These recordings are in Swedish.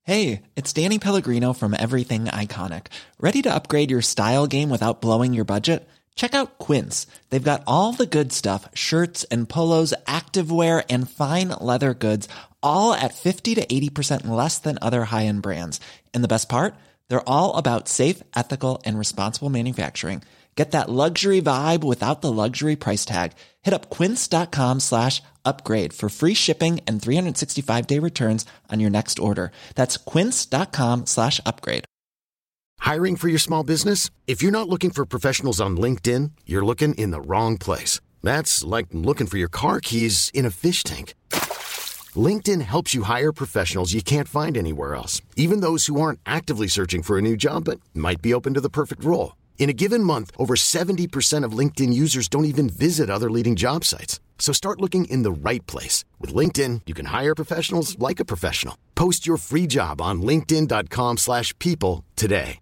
Hey, it's Danny Pellegrino from Everything Iconic. Ready to upgrade your style game without blowing your budget? Check out Quince. They've got all the good stuff, shirts and polos, activewear, and fine leather goods, all at 50 to 80% less than other high-end brands. And the best part? They're all about safe, ethical, and responsible manufacturing. Get that luxury vibe without the luxury price tag. Hit up quince.com/upgrade for free shipping and 365-day returns on your next order. That's quince.com/upgrade. Hiring for your small business? If you're not looking for professionals on LinkedIn, you're looking in the wrong place. That's like looking for your car keys in a fish tank. LinkedIn helps you hire professionals you can't find anywhere else, even those who aren't actively searching for a new job but might be open to the perfect role. In a given month, over 70% of LinkedIn users don't even visit other leading job sites. So start looking in the right place. With LinkedIn, you can hire professionals like a professional. Post your free job on linkedin.com/people today.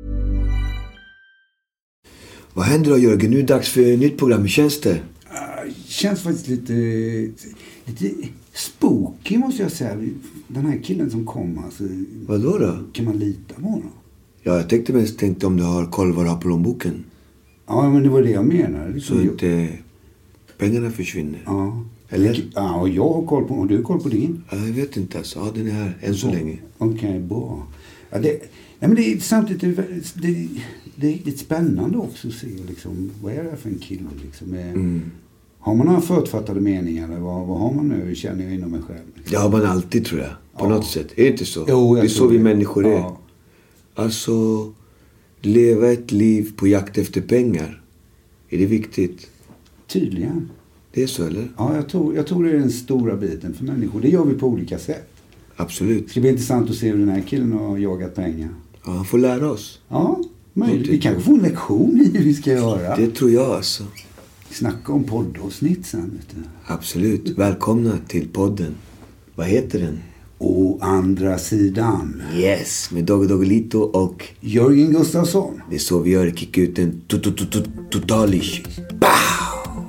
Vad händer då, Jörgen? Nu är det dags för ett nytt program. Hur känns det? Känns faktiskt lite spooky, måste jag säga. Den här killen som kom, alltså, Vadå då? kan man lita på honom? Ja, jag tänkte om du har koll vad du har på plånboken. Ja, men det var det jag menade. Liksom. Så inte pengarna försvinner. Ja. Eller? Ja, och jag har koll på, och du har koll på din? Ja, jag vet inte alltså. Ja, den är här än så länge. Okej, bra. Ja, nej, men det är samtidigt det är riktigt spännande också att se liksom, vad är det för en kille liksom. Har man några förutfattade meningar eller vad har man nu, känner jag inom mig själv? Liksom? Det har man alltid, tror jag. På något sätt. Är det inte så? Jo, det är så vi människor är. Ja. Alltså, leva ett liv på jakt efter pengar. Är det viktigt? Tydligen. Det är så, eller? Ja, jag tror det är den stora biten för människor. Det gör vi på olika sätt. Absolut. Det ska bli intressant att se hur den här killen har jagat pengar. Ja, han får lära oss. Ja, möjligt. Vi kanske får en lektion i hur vi ska göra. Det tror jag alltså. Snacka om poddavsnitt sen, vet du. Absolut. Välkomna till podden. Vad heter den? Å andra sidan. Yes, med Doggelito och Jörgen Gustafsson. det är så vi gör. Kicka ut en totalish. Pow!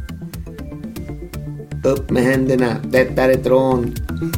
Upp med händerna. Detta är ett rån.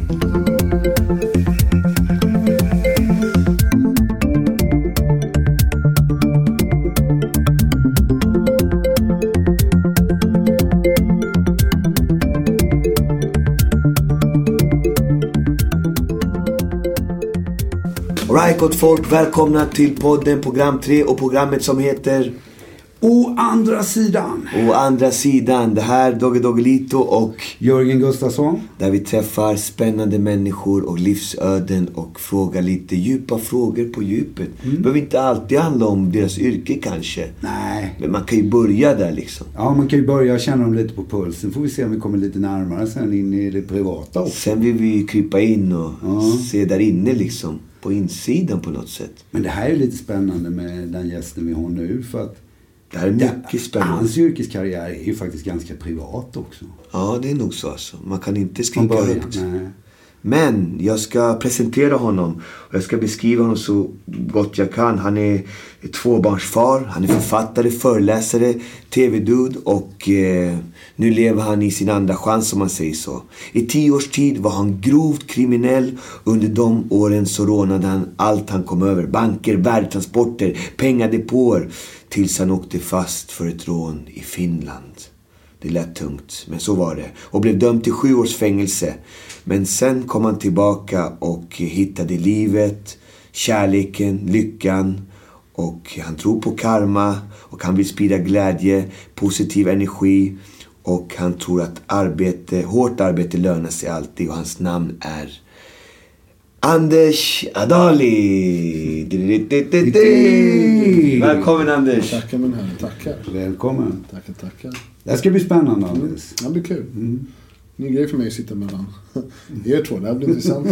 Alright, gott folk, välkomna till podden program 3 och programmet som heter Å andra sidan. Å andra sidan. Det här Doggelito och Jörgen Gustafsson. där vi träffar spännande människor och livsöden och frågar lite djupa frågor på djupet. Det behöver inte alltid handla om deras yrke kanske. Nej. Men man kan ju börja där liksom. Ja, man kan ju börja känna dem lite på pulsen. Får vi se om vi kommer lite närmare sen in i det privata också. Sen vill vi krypa in och se där inne liksom. På insidan på något sätt. Men det här är lite spännande med den gästen vi har nu. För att Det här är mycket spännande. Hans yrkeskarriär är ju faktiskt ganska privat också. Ja, det är nog så alltså. Man kan inte skrika högt. Nej. Men jag ska presentera honom. Och jag ska beskriva honom så gott jag kan. Han är tvåbarnsfar. Han är författare, föreläsare, tv-dude. Och nu lever han i sin andra chans, som man säger så. I 10 års tid var han grovt kriminell. Under de åren så rånade han allt han kom över. Banker, värdetransporter, pengadepåer. Tills han åkte fast för ett rån i Finland. Det lät tungt, men så var det. Och blev dömd till 7 års fängelse. Men sen kom han tillbaka och hittade livet, kärleken, lyckan. Och han tror på karma och han vill sprida glädje, positiv energi. Och han tror att hårt arbete lönar sig alltid. Och hans namn är Anders Adali. Välkommen Anders. Tackar min herre, tackar. Välkommen. Tackar. Det ska bli spännande, Anders. Det blir kul. Ny grej för mig att sitta mellan er två. Det här blir intressant.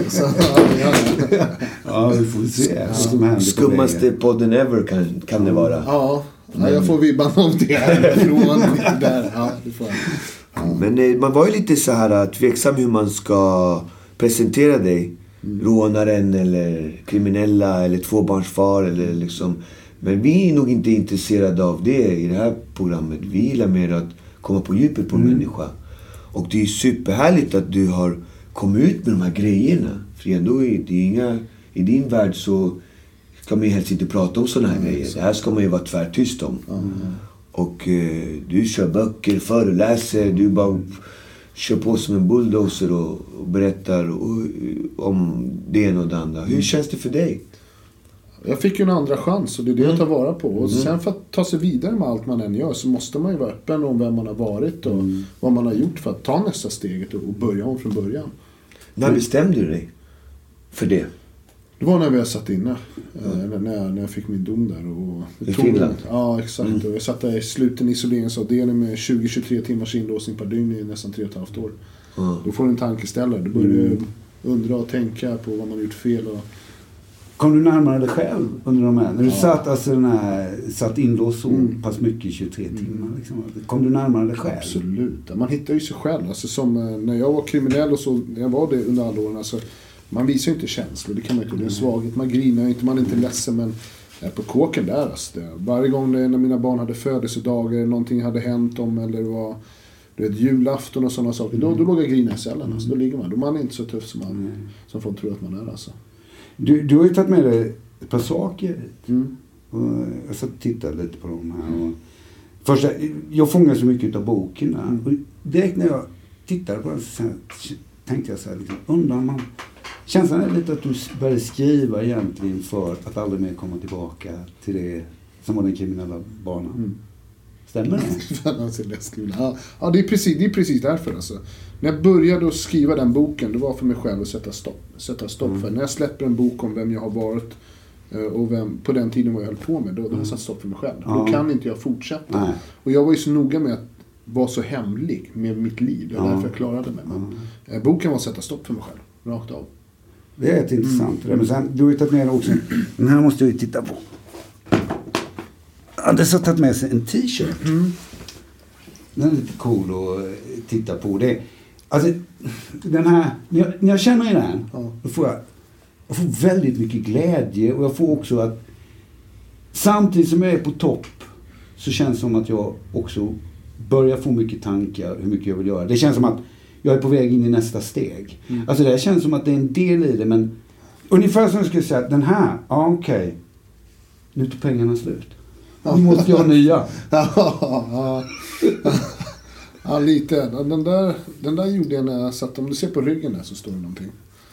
Ja, vi får se vad som händer. Skummaste podden ever kan det vara. Ja, jag får vibban av det härifrån. Där. Ja, det får jag. Ja. Men man var ju lite så här tveksam hur man ska presentera dig. Rånaren eller kriminella eller tvåbarnsfar eller liksom. Men vi är nog inte intresserade av det i det här programmet. Vi gillar mer att komma på djupet på en människa. Och det är superhärligt att du har komma ut med de här grejerna. För ändå är det inga... I din värld så ska man ju helst inte prata om sådana här grejer. Det här ska man ju vara tvärtyst om. Och du kör böcker, föreläser, du bara kör på som en bulldozer och berättar om det ena och det andra. Hur känns det för dig? Jag fick ju en andra chans och det är det jag tar vara på. Och sen för att ta sig vidare med allt man än gör så måste man ju vara öppen om vem man har varit och vad man har gjort för att ta nästa steget och börja om från början. När bestämde du dig för det? Det var när vi satt inne, när jag fick min dom där. Och I Finland? Ja, exakt. Och jag satt där i sluten isoleringsavdelning med 20-23 timmars inlåsning per dygn i nästan 3,5 år. Då får du en tankeställare. Du börjar undra och tänka på vad man gjort fel. Kom du närmare dig själv under de här? När du satt inlåst så pass mycket i 23 timmar. Liksom. Kom du närmare dig själv? Absolut. Man hittar ju sig själv. Alltså, som när jag var kriminell och så, när jag var det under alla åren. Alltså, man visar ju inte känslor. Det kan man inte. Det är en svaghet. Man grinar inte. Man är inte ledsen. Men på kåken där. Alltså, varje gång när mina barn hade födelsedagar. Någonting hade hänt dem. Eller det var julafton och sådana saker. Då låg jag grina i cellen. Alltså, då ligger man. Då man är inte så tuff som folk tror att man är. Alltså. Du har ju tagit med dig ett par saker. Och jag satt och tittade lite på dem här. Och först, jag fångar så mycket av boken där. Och direkt när jag tittade på den så tänkte jag så här, liksom, undrar man... Känslan är lite att du började skriva egentligen för att aldrig mer komma tillbaka till det som var den kriminella banan. Stämmer det? Ja, det är precis därför. Alltså. När jag började att skriva den boken, det var för mig själv att sätta stopp för. När jag släpper en bok om vem jag har varit och på den tiden vad jag höll på med, då har jag satt stopp för mig själv. Då kan inte jag fortsätta. Nej. Och jag var ju så noga med att vara så hemlig med mitt liv. Det var därför jag klarade mig. Men boken var att sätta stopp för mig själv, rakt av. Det är intressant. Men sen, du har ju tagit med också, den här måste jag ju titta på. Anders har tagit med sig en t-shirt. Den är lite cool att titta på. Det, alltså, den här, när jag känner i den, då får jag får väldigt mycket glädje. Och jag får också att samtidigt som jag är på topp så känns det som att jag också börjar få mycket tankar hur mycket jag vill göra. Det känns som att jag är på väg in i nästa steg. Alltså det känns som att det är en del i det, men ungefär som jag skulle säga att den här, okej. Nu tar pengarna slut. Nu måste jag ha nya. Ja, lite. Den där gjorde jag när jag satt, om du ser på ryggen där så står det någonting.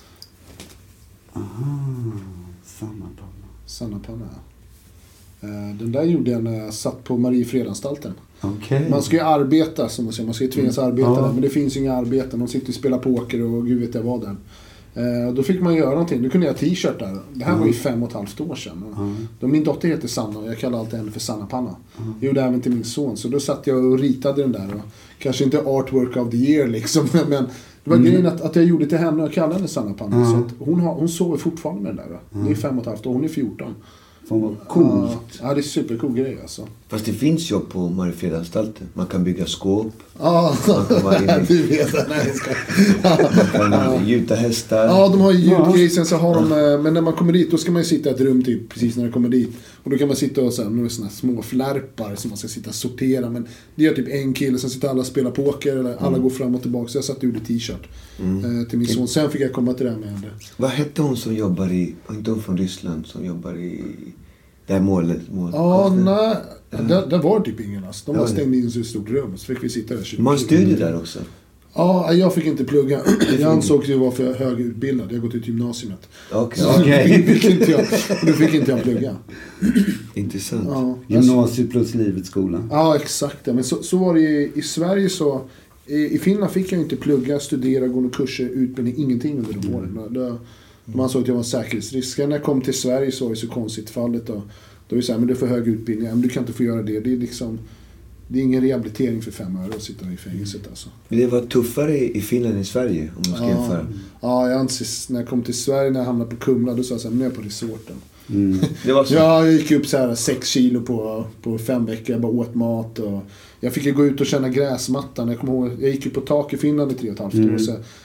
Sanna panna. Den där gjorde jag när jag satt på Mariefredanstalten. Okay. Man ska ju arbeta, som man säger. Man ska ju tvingas arbeta där, men det finns ju inga arbeten. De sitter och spelar poker och gud vet jag vad där. Då fick man göra någonting. Då kunde jag t-shirt där. Det här var ju 5,5 år sedan. Min dotter heter Sanna och jag kallar alltid henne för Sanna Panna. Jag gjorde även till min son. Så då satt jag och ritade den där. Och kanske inte artwork of the year liksom. Men det var grejen att jag gjorde till henne och kallade henne Sanna Panna. Så att hon sover fortfarande med den där. Det är 5,5 år. Hon är 14. Fan vad coolt. Ja, det är supercool grej alltså. Fast det finns ju på Mariefredaanstalten. Man kan bygga skåp. Ja, du vet det. Man kan gjuta hästar. Ja, de har ju ljudgrisen så har de, men när man kommer dit då ska man ju sitta i ett rum typ precis när det kommer dit. Och då kan man sitta och så här, nu är såna små flärpar som man ska sitta och sortera. Men det gör typ en kille, sen sitter alla och spelar poker eller alla går fram och tillbaka. Så jag satt och gjorde t-shirt till min son. Sen fick jag komma till det med det. Vad hette hon som jobbar i, inte hon från Ryssland som jobbar i det här målet? Ja, nej. Där var typ ingen alltså. De var stängde in så i ett stort rum. Så fick vi sitta där 20. Man studier där också? Ja, jag fick inte plugga. Jag ansåg att jag var för högutbildad. Jag har gått ut gymnasiet. Okej. Då fick inte jag plugga. Intressant. Ja, Gymnasiet plus livets skola. Ja, exakt. Men så var det i Sverige så. I Finland fick jag inte plugga, studera, gå några kurser, utbildning, ingenting under de åren. De ansåg att jag var en säkerhetsrisk. När jag kom till Sverige så var det så konstigt fallet. Då är det så här, men du får hög utbildning. Men du kan inte få göra det. Det är liksom... Det är ingen rehabilitering för 5 öre att sitta i fängelset alltså. Men det var tuffare i Finland än i Sverige om man ska jämföra. Ja, jag anser när jag kom till Sverige, när jag hamnade på Kumla, då sa jag så här, nu är jag på resorten. Det var så. Ja, jag gick upp så här 6 kilo på 5 veckor. Jag bara åt mat och jag fick ju gå ut och känna gräsmattan. Jag gick ju på tak i Finland i 3,5 år. Så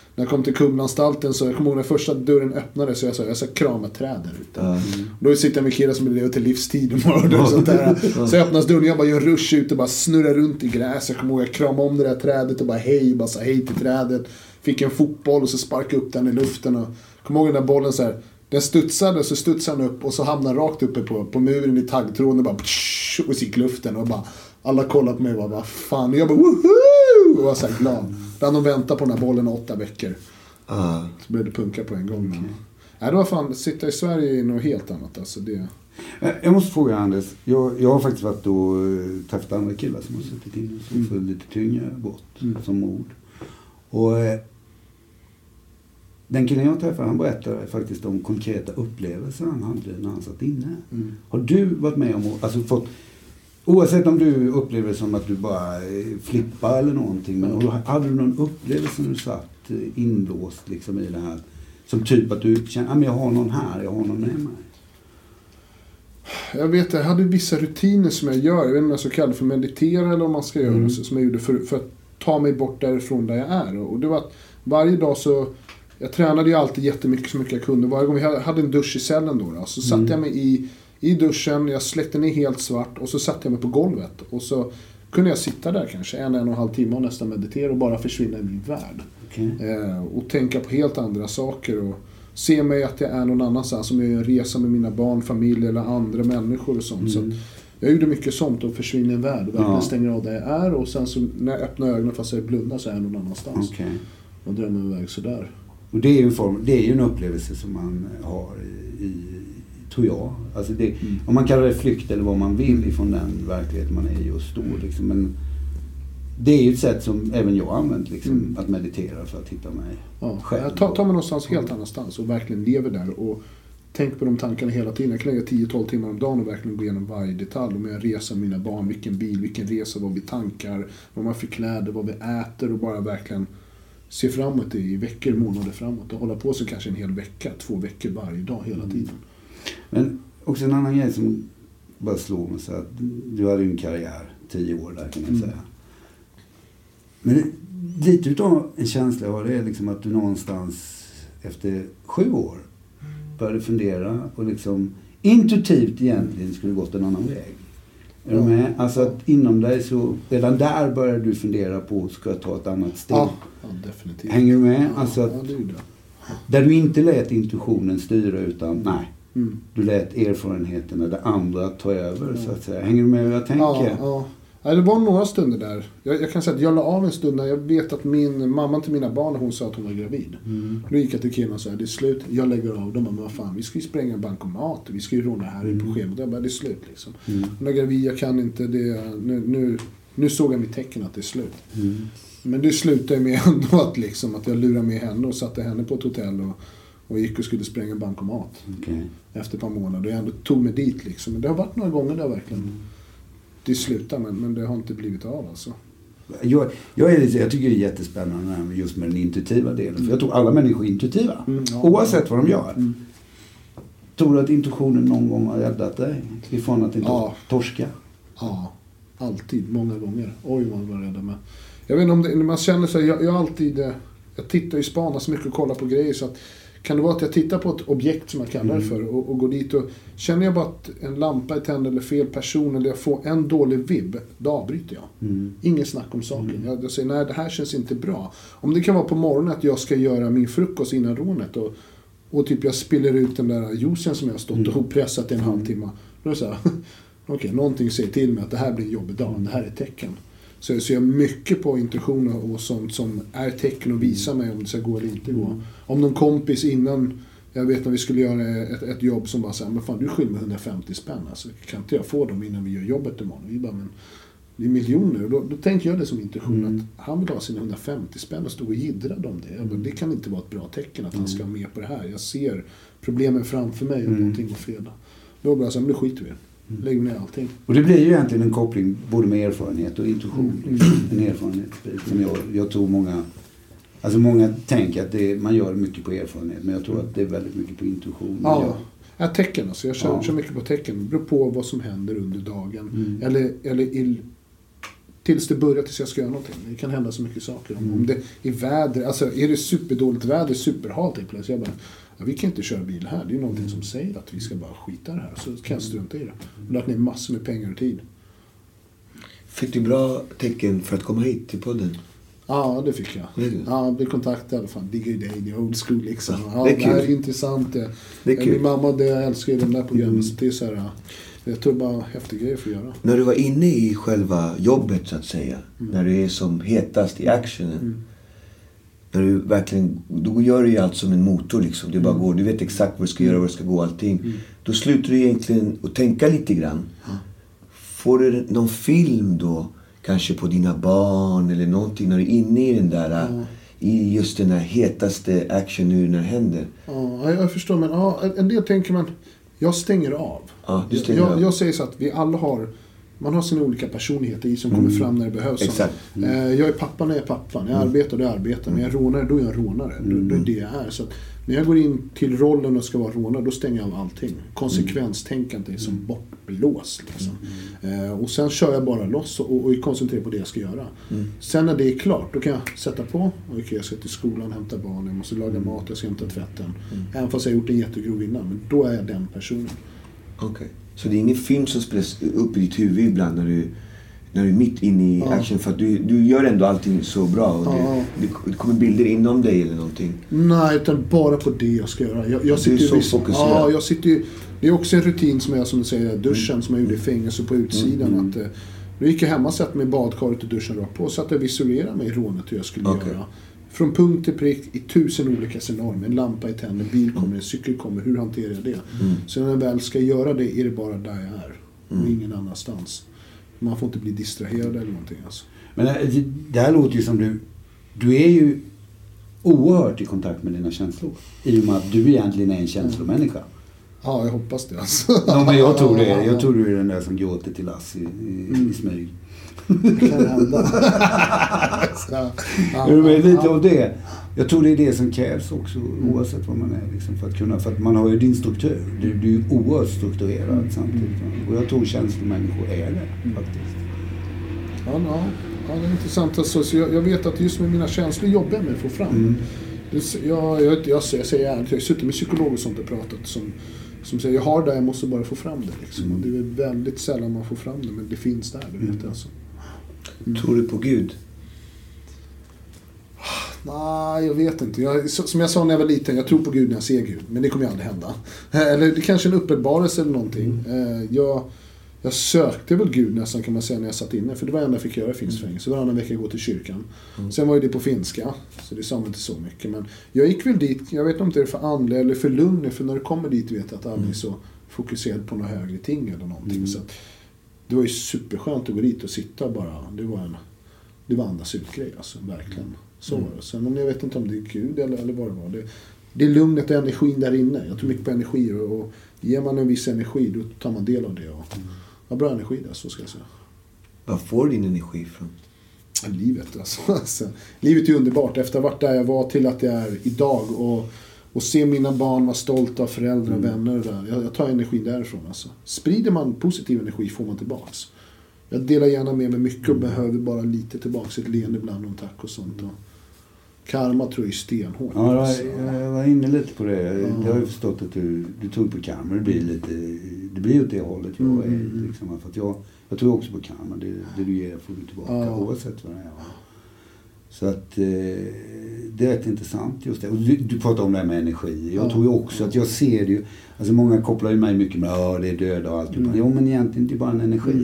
när jag kom till Kumlaanstalten så jag kommer ihåg när första dörren öppnade så jag sa jag ska krama träd där ute. Då sitter jag med killar som är till livstid och mördar och sånt där. Så öppnas dörren, jag bara gör en rush ut och bara snurrar runt i gräs. Jag kommer ihåg jag kramade om det där trädet och bara sa hej till trädet. Fick en fotboll och så sparkade upp den i luften och kom ihåg den där bollen så här. Den studsade så studsade den upp och så hamnade rakt uppe på muren i taggtråden och bara och så gick luften och bara alla kollade på mig och bara vad fan och jag bara woho! Och var så här glad. Då hade de väntat på den här bollen 8 veckor. Så blev det punka på en gång. Nej, det var fan, sitta i Sverige är något helt annat alltså det. Jag måste fråga Anders, jag har faktiskt varit och träffat andra killar som har suttit inne som för lite tyngre brott som mord. Och den killen jag träffade, han berättade faktiskt om konkreta upplevelser han hade när han satt inne. Har du varit med om, alltså fått, oavsett om du upplever det som att du bara flippar eller någonting, men hade du någon upplevelse när du satt inlåst liksom i det här, som typ att du känner, jag har någon här, jag har någon med mig? Jag vet, jag hade vissa rutiner som jag gör, jag vet inte om jag ska kalla det för meditera eller om man ska göra så, som jag gjorde för att ta mig bort därifrån där jag är. Och det var att varje dag så jag tränade ju alltid jättemycket så mycket jag kunde. Varje gång jag hade en dusch i cellen då så satte jag mig i duschen, jag släckte ner helt svart och så satte jag mig på golvet. Och så kunde jag sitta där kanske 1,5 timme och nästan meditera och bara försvinna i min värld. Okay. Och tänka på helt andra saker och se mig att jag är någon annanstans, som jag gör en resa med mina barn, familj eller andra människor och sånt. Så jag gjorde mycket sånt och försvinner i en värld och verkligen stänger av där jag är och sen så när jag öppnar ögonen fast jag blundar så är jag någon annanstans. Okay. Och drömmer iväg sådär. Och det är ju en form, det är ju en upplevelse som man har i tror jag. Alltså det, om man kallar det flykt eller vad man vill ifrån den verklighet man är just då liksom, men det är ju ett sätt som även jag har använt liksom, att meditera för att hitta mig själv. Jag tar mig någonstans helt annanstans och verkligen lever där och tänk på de tankarna hela tiden. Jag kan lägga 10-12 timmar om dagen och verkligen gå igenom varje detalj. Om jag reser med mina barn, vilken bil, vilken resa, vad vi tankar, vad man för kläder, vad vi äter och bara verkligen se framåt i veckor, månader framåt och hålla på sig kanske en hel vecka, 2 veckor varje dag hela tiden. Men också en annan grej som bara slår mig så att du hade en karriär 10 år där kan man säga. Men lite utav en känsla av det är liksom att du någonstans efter 7 år började fundera och liksom intuitivt egentligen skulle gått en annan väg. Är du med? Alltså att inom dig så redan där började du fundera på ska jag ta ett annat steg. Ja, definitivt. Hänger du med? Alltså att där du inte lät intuitionen styra utan du lät erfarenheterna där andra tar över så att säga. Hänger du med hur jag tänker? Ja, det var några stunder där. Jag kan säga att jag la av en stund när jag vet att min mamma till mina barn, hon sa att hon var gravid. Då gick jag till killen och sa, det är slut, jag lägger av dem. Men vad fan, vi ska ju spränga en bankomat, vi ska ju råna här på schemat. Det är slut liksom. Hon är gravid, jag kan inte, nu såg jag mitt tecken att det är slut. Men det slutade med ändå att, liksom, att jag lurade med henne och satte henne på ett hotell och gick och skulle spränga en bankomat. Efter ett par månader. Och jag ändå tog mig dit liksom. Men det har varit några gånger där verkligen. Det slutar men det har inte blivit av alltså. Jag tycker det är jättespännande just med den intuitiva delen. För jag tror alla människor är intuitiva. Oavsett vad de gör. Tror du att intuitionen någon gång har räddat dig? Ifrån att inte torska? Ja, alltid. Många gånger. Oj, vad var rädda med. Jag vet inte om det, när man känner sig, jag alltid, jag tittar i spanar så mycket och kollar på grejer så att kan det vara att jag tittar på ett objekt som jag kallar det för och går dit och känner jag bara att en lampa är tänd eller fel person eller jag får en dålig vibb, då avbryter jag. Ingen snack om saken. Jag säger nej, det här känns inte bra. Om det kan vara på morgonen att jag ska göra min frukost innan rånet och typ jag spiller ut den där juicen som jag har stått och pressat i en halvtimme. Då är det så här, okej, någonting säger till mig att det här blir en jobbig dag, det här är ett tecken. Så jag ser mycket på intuition och sånt som är tecken och visar mig om det ska gå eller inte gå. Om någon kompis innan, jag vet när vi skulle göra ett jobb som bara säger, men fan du skyller mig 150 spänn, alltså kan inte jag få dem innan vi gör jobbet imorgon? Vi bara, men det är miljoner. Och då tänker jag det som intuition att han vill ha sina 150 spänn och stå och jiddra om det. Bara, det kan inte vara ett bra tecken att han ska vara med på det här. Jag ser problemen framför mig om någonting går fel. Då bara så, men det skiter vi. Lägger ner allting. Och det blir ju egentligen en koppling både med erfarenhet och intuition. En erfarenhetsbit som jag tror många tänker att man gör mycket på erfarenhet, men jag tror att det är väldigt mycket på intuition. Ja, tecken alltså. Jag kör mycket på tecken. Det beror på vad som händer under dagen. Eller tills det börjar, tills jag ska göra någonting. Det kan hända så mycket saker. Om det är väder, alltså är det superdåligt väder, superhalt i plötsligt. Jag bara, vi kan inte köra bil här. Det är någonting som säger att vi ska bara skita det här. Så kan jag strunta i det. Och lagt ner massor med pengar och tid. Fick du bra tecken för att komma hit till podden? Ja, det fick jag. Ja, jag blev kontaktad i alla fall. Digger dig, det är old school liksom. Ja, det är intressant. Det är kul. Min mamma, jag älskar ju den där programmen. Så det är så här, jag tror bara häftiga grejer för att göra. När du var inne i själva jobbet så att säga. När du är som hetast i actionen. När du verkligen, då gör du ju allt som en motor liksom. Du bara går, du vet exakt vad du ska göra, vad du ska gå, allting. Då slutar du egentligen att tänka lite grann. Får du någon film då? Kanske på dina barn eller någonting när du är inne i den där i just den här hetaste action nu när det händer. Ja, jag förstår, men en del tänker man, jag stänger av. Ja, du stänger av. Jag säger så att vi alla har, man har sina olika personligheter i som kommer fram när det behövs. Exakt. Jag är pappa när jag är pappa, när jag arbetar då är jag arbetar, när jag är rånare då är jag rånare. Då är det jag är. Så att när jag går in till rollen och ska vara rånare, då stänger jag av allting. Konsekvenstänkande är som bortblås liksom. Och sen kör jag bara loss och är koncentrerad på det jag ska göra. Sen när det är klart, då kan jag sätta på. Okej, jag ska till skolan, hämta barn, jag måste laga mat, jag ska hämta tvätten. Även fast jag har gjort en jättegrov innan, men då är jag den personen. Okej. Så det är ingen film som spelas upp i ditt huvud ibland när du är mitt inne i action, för att du gör ändå allting så bra och det kommer bilder inom dig eller någonting. Nej, utan bara på det jag ska göra. Jag sitter du är så fokuserad. Ja, jag sitter ju, det är också en rutin som jag, som du säger, duschen som jag gjorde i fängelse på utsidan. Att då gick jag hemma, satt med badkaret och duschen rakt på, så att jag visualiserade mig i rånet hur jag skulle göra. Från punkt till prick i 1000 olika scenarier. En lampa i tänder, bil kommer, en cykel kommer. Hur hanterar jag det? Så när jag väl ska göra det är det bara där jag är. Och ingen annanstans. Man får inte bli distraherad eller någonting. Alltså. Men det här låter ju som du är ju oerhört i kontakt med dina känslor. I och med att du egentligen är en känslomänniska. Ja, jag hoppas det alltså. Ja, men jag tror det. Jag tror du är den där som gråter till Lasse i smyg. Det kan hända. Du vet lite om det. Jag tror det är det som krävs också, oavsett vad man är liksom, för att man har ju din struktur. Du är ju oerhört strukturerad samtidigt. Och jag tror känslomänniskor är det faktiskt. Ja, det är intressant. Alltså, så jag vet att just med mina känslor jobbar jag med att få fram. Jag säger ärligt, jag har suttit med psykolog och sånt och pratat som säger, jag har det, jag måste bara få fram det liksom. Och det är väldigt sällan man får fram det, men det finns där, det vet jag alltså. Tror du på Gud? Nej, jag vet inte. Som jag sa när jag var liten, jag tror på Gud när jag ser Gud. Men det kommer ju aldrig hända. Eller det kanske är en uppenbarelse eller någonting. Jag sökte väl Gud nästan, kan man säga, när jag satt inne. För det var det enda jag fick göra i finskfängelse. Varannan vecka gå till kyrkan. Sen var ju det på finska. Så det sa inte så mycket. Men jag gick väl dit, jag vet inte om det är för andlig eller för lugn. För när du kommer dit vet jag att alla är så fokuserad på några högre ting eller någonting. Så att det var ju superskönt att gå dit och sitta bara. Det var andas ut-grej alltså, verkligen. Så var det. Sen, jag vet inte om det är Gud eller vad det var. Det är lugnet och energin där inne. Jag tror mycket på energi och ger man en viss energi då tar man del av det. Och har bra energi där, så ska jag säga. Vad får din energi från? Livet alltså. Livet är underbart. Efter att ha varit där jag var till att jag är idag och se mina barn vara stolta av föräldrar och vänner och där. Jag tar energi därifrån alltså. Sprider man positiv energi får man tillbaks. Jag delar gärna med mig mycket och behöver bara lite tillbaks, ett leende ibland och tack och sånt. Och karma tror jag är stenhårt. Ja, jag var inne lite på det. Jag har ju förstått att du tog på karma. Det blir ju åt det hållet jag är. Liksom, för att jag tror också på karma. Det du ger får du tillbaka oavsett vad det är. Så att det är rätt intressant just det. Och du pratar om det här med energi. Jag tror ju också att jag ser det ju. Alltså många kopplar ju mig mycket med det är döda och allt. Jo, men egentligen det är bara en energi.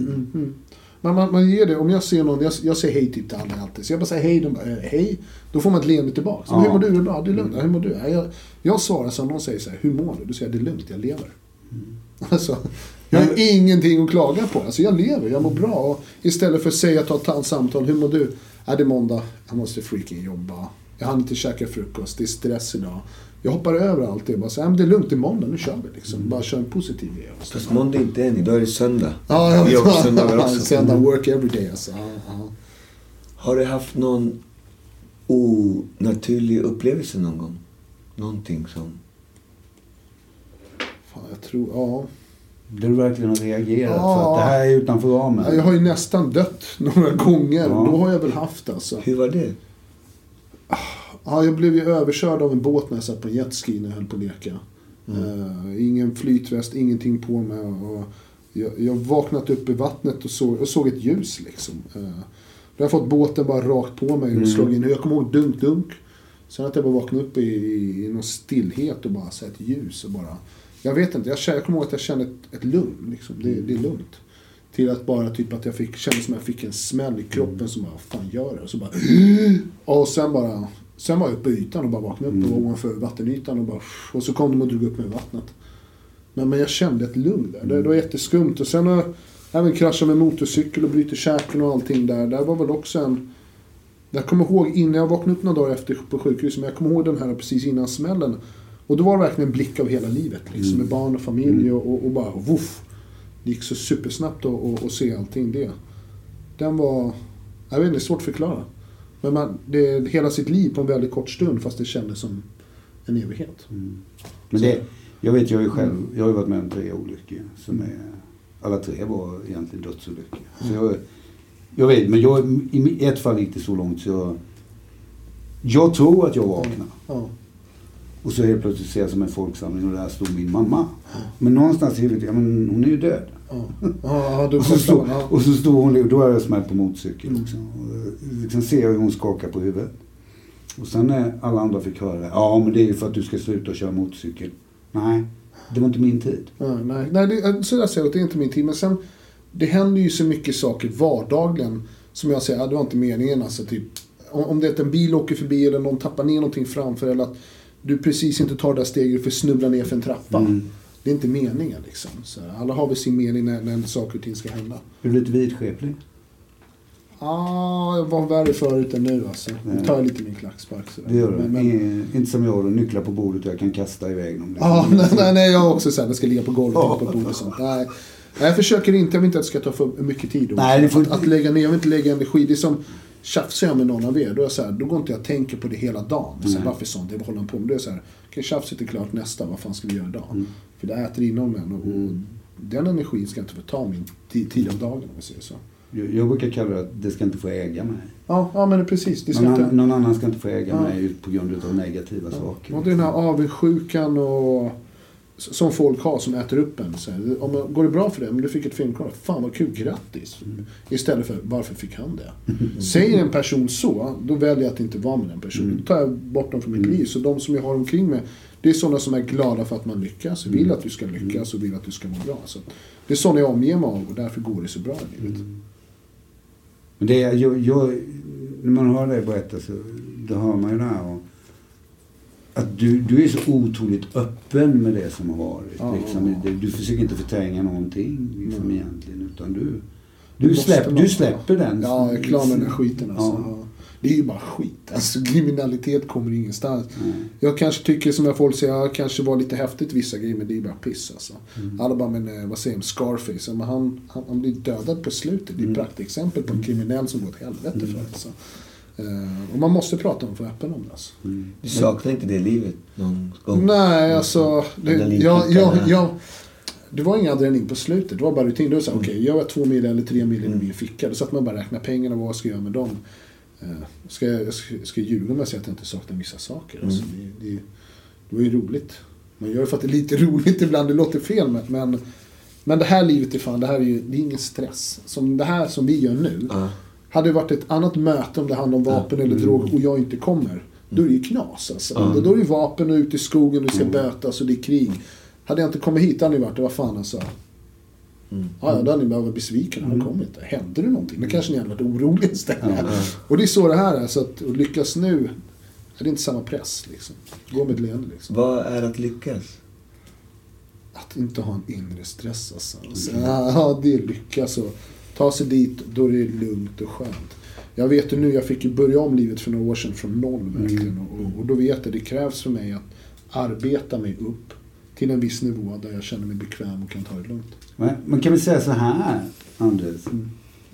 Man ger det, om jag ser någon, jag säger hej till alla alltid. Så jag bara säger hej, de bara, hej. Då får man ett leende tillbaka. Så, hur mår du? Det är bra, det är lugnt. Hur mår du? Jag svarar så, någon säger så här, hur mår du? Då säger jag, det är lugnt, jag lever. Alltså, jag har ingenting att klaga på. Alltså jag lever, jag mår bra. Och istället för att säga, ta ett samtal, hur mår du? Det är måndag, jag måste freaking jobba. Jag hann inte käka frukost, det är stress idag. Jag hoppar över allt det. Bara så, det är lugnt, det är måndag, nu kör vi liksom. Bara kör en positiv grej. Fast måndag inte än, idag är det söndag. Ja, jag också söndag också. Söndag, work every day alltså. Har du haft någon onaturlig upplevelse någon gång? Någonting som... Fan, jag tror, Där du verkligen har reagerat för att det här är utanför ramen. Ja, jag har ju nästan dött några gånger. Ja. Då har jag väl haft alltså. Hur var det? Ja, jag blev ju överkörd av en båt när jag satt på jetski när jag höll på att leka. Ingen flytväst, ingenting på mig. Och jag vaknat upp i vattnet och såg ett ljus liksom. Då har jag fått båten bara rakt på mig och slog in. Jag kommer ihåg dunk. Sen att jag bara vaknade upp i någon stillhet och bara sett ett ljus och bara... Jag vet inte, jag kommer ihåg att jag kände ett lugn liksom. Det är lugnt. Till att bara typ att jag kände som att jag fick en smäll i kroppen som bara, vad fan gör det? Och så bara... Och sen var jag uppe i ytan och bara vaknade upp och var ovanför vattenytan och så kom de och drog upp mig i vattnet. Men jag kände ett lugn där. Det var jätteskumt. Och sen har jag även kraschat med motorcykel och bryter käken och allting där. Där var väl också en... Jag kommer ihåg innan jag vaknade upp några dagar efter på sjukhus, men jag kommer ihåg den här precis innan smällen. Och då var det verkligen en blick av hela livet. Liksom, med barn och familj och bara woof. Det gick så supersnabbt att se allting det. Den var... Jag vet inte, det är svårt att förklara. Men det hela sitt liv på en väldigt kort stund, fast det kändes som en evighet. Men det... Jag vet, jag har ju varit med om 3 olyckor som är... Alla 3 var egentligen dödsolyckor. Så jag vet, men i ett fall gick det så långt så jag tror att jag vaknade. Och så helt plötsligt ser jag som en folksamling och där stod min mamma. Men någonstans i huvudet, men hon är ju död. Och så stod hon, och då är jag smält på motorcykel. Liksom ser jag hur hon skakar på huvudet. Och sen när alla andra fick höra det, men det är ju för att du ska sluta köra motorcykel. Nej, det var inte min tid. Nej, så där säger jag att det är inte min tid. Men sen, det händer ju så mycket saker vardagligen som jag säger, det var inte meningen. Alltså, typ, om det är att en bil åker förbi eller någon tappar ner någonting framför eller att du precis inte tar det där steget för att snubbla ner för en trappa. Det är inte meningen liksom. Så alla har väl sin mening när saker och ting ska hända. Är du lite vidskeplig? Jag var värre förut än nu alltså. Nu tar jag lite min klackspark. Det gör du. Men... Inte som jag, nycklar på bordet och jag kan kasta iväg dem. Nej, jag har också så här, det ska ligga på golvet på bordet och sånt. Nej, jag försöker inte, jag vill inte att det ska ta för mycket tid. Nej, det får... att lägga ner, jag vill inte lägga energi. Det är som tjafsar jag med någon av er, då är så här, då går inte jag att tänka på det hela dagen. Så här, varför sånt? Jag håller på med det så här. Okej, tjafset är klart nästa, vad fan ska vi göra idag? För det äter inom en och den energin ska inte få ta min tid av dagen, om jag säger så. Jag brukar kalla det att det ska inte få äga mig. Ja, men det är precis. Det någon annan ska inte få äga mig på grund av negativa saker. Och den här avundsjukan och som folk har som äter upp en. Så här, går det bra för det? Men du fick ett filmklar. Fan vad kul, grattis. Istället för, varför fick han det? Säger en person så, då väljer jag att inte vara med den personen. Då tar jag bort dem från mitt liv. Så de som jag har omkring mig, det är sådana som är glada för att man lyckas. Vill att du ska lyckas och vill att du ska må bra. Så det är sådana jag omger mig av och därför går det så bra i livet. Men det är, när man hör det berätta så då hör man ju det här och att du är så otroligt öppen med det som har varit. Liksom, du försöker inte förtränga någonting liksom, egentligen, utan du släpper den. Ja, jag klarar med den skiten alltså. Ja. Det är ju bara skit. Alltså, kriminalitet kommer ingenstans. Jag kanske tycker, som jag folk säger, jag kanske var lite häftigt vissa grejer, men det är bara piss alltså. Alla bara, men vad säger Scarface? Men han blir dödad på slutet. Det är ett praktexempel på en kriminell som går åt helvete för alltså. Och man måste prata om för öppen om det alltså. Du saknar inte det livet någon gång? Nej, alltså det var ingen adrenalin på slutet. Det var bara rutin. Då sa okej, jag har 2 mil eller 3 mil i min ficka. Då satt man bara räkna pengarna, vad ska jag göra med dem? Ska jag ljuga om jag säger att jag inte saknar vissa saker? Alltså, det var ju roligt. Man gör ju för att det är lite roligt ibland. Det låter fel, men det här livet är fan, det är ingen stress. Som det här som vi gör nu. Hade det varit ett annat möte om det handlar om vapen eller drog och jag inte kommer, då är det ju knas alltså. Då är det vapen och ute i skogen och det ska bötas och det är krig. Hade jag inte kommit hit hade ni varit, det var fan alltså. Då hade ni behövt besviken. Han kom inte. Hände det någonting? Då kanske ni hade varit oroliga istället. Och det är så det här är. Så att lyckas nu är det inte samma press liksom. Gå med ett leende liksom. Vad är att lyckas? Att inte ha en inre stress alltså. Ja, det är lyckas och ta sig dit, då är det lugnt och skönt. Jag vet ju nu, jag fick ju börja om livet för några år sedan från noll verkligen. Och då vet jag, det krävs för mig att arbeta mig upp till en viss nivå där jag känner mig bekväm och kan ta det lugnt. Man kan väl säga så här, Anders.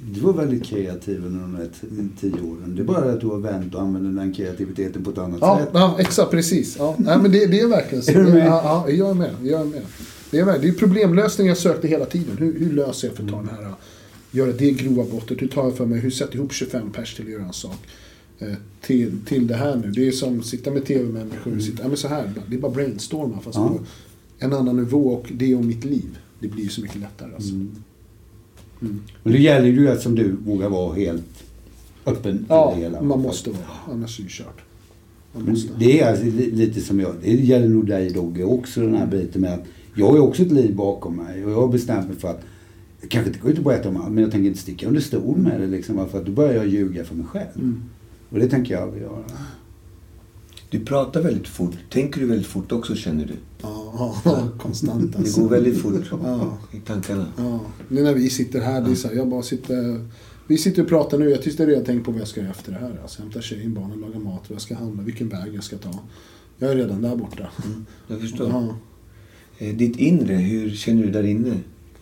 Du var väldigt kreativ under de här 10 åren. Det är bara att du har vänt och använder den kreativiteten på ett annat sätt. Ja, exakt, precis. Ja. Nej, men det är verkligen så. Är du med? Ja, jag är med. Det är problemlösning jag sökte hela tiden. Hur löser jag för att ta den här, göra det grova brottet? Hur tar jag för mig, hur sätter jag ihop 25 pers till att göra en sak? Till det här nu. Det är som att sitta med tv-människor och sitta, men så här, det är bara brainstorma fast på en annan nivå, och det om mitt liv. Det blir så mycket lättare alltså. Men det gäller ju att som du vågar vara helt öppen till det hela. Ja, man måste vara. Annars är det kört. Det är alltså lite som jag. Det gäller nog dig, Dogge, också den här biten med att jag har också ett liv bakom mig. Och jag har bestämt mig för att kanske inte gå ut och berätta om allt, men jag tänker inte sticka under stol med det liksom. För att då börjar jag ljuga för mig själv. Och det tänker jag aldrig göra. Du pratar väldigt fort. Tänker du väldigt fort också, känner du? Ja, konstant alltså. Det går väldigt fort i tankarna. Ja, nu när vi sitter här, det är så här, jag bara sitter... Vi sitter och pratar nu, jag tyckte redan tänkt på vad jag ska göra efter det här. Alltså hämta tjejen, barnen, laga mat, vad jag ska handla, vilken väg jag ska ta. Jag är redan där borta. Jag förstår. Ditt inre, hur känner du där inne?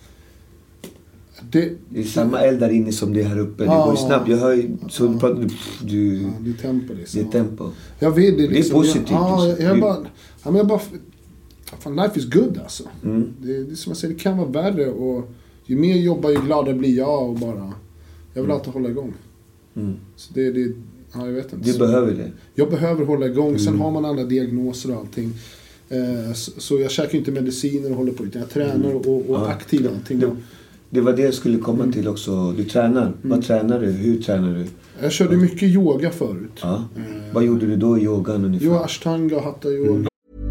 Det är samma eld där inne som det här uppe. Det går snabbt. Jag hör så du pratar... det är tempo liksom. Det är tempo. Jag vet det liksom. Det är positivt. Jag bara... Fan, life is good alltså. Det är som jag säger, det kan vara värre. Och ju mer jag jobbar, ju gladare blir jag. Och bara... Jag vill alltid hålla igång. Så det ja, jag vet inte. Du behöver det. Jag behöver hålla igång. Sen har man alla diagnoser och allting. Så jag käkar inte mediciner och håller på. Utan jag tränar och aktiv allting. Det var det jag skulle komma till också. Du tränar. Vad tränar du? Hur tränar du? Jag körde mycket yoga förut. Ja. Vad gjorde du då i yogan ungefär? Jo, ashtanga, hatha yoga.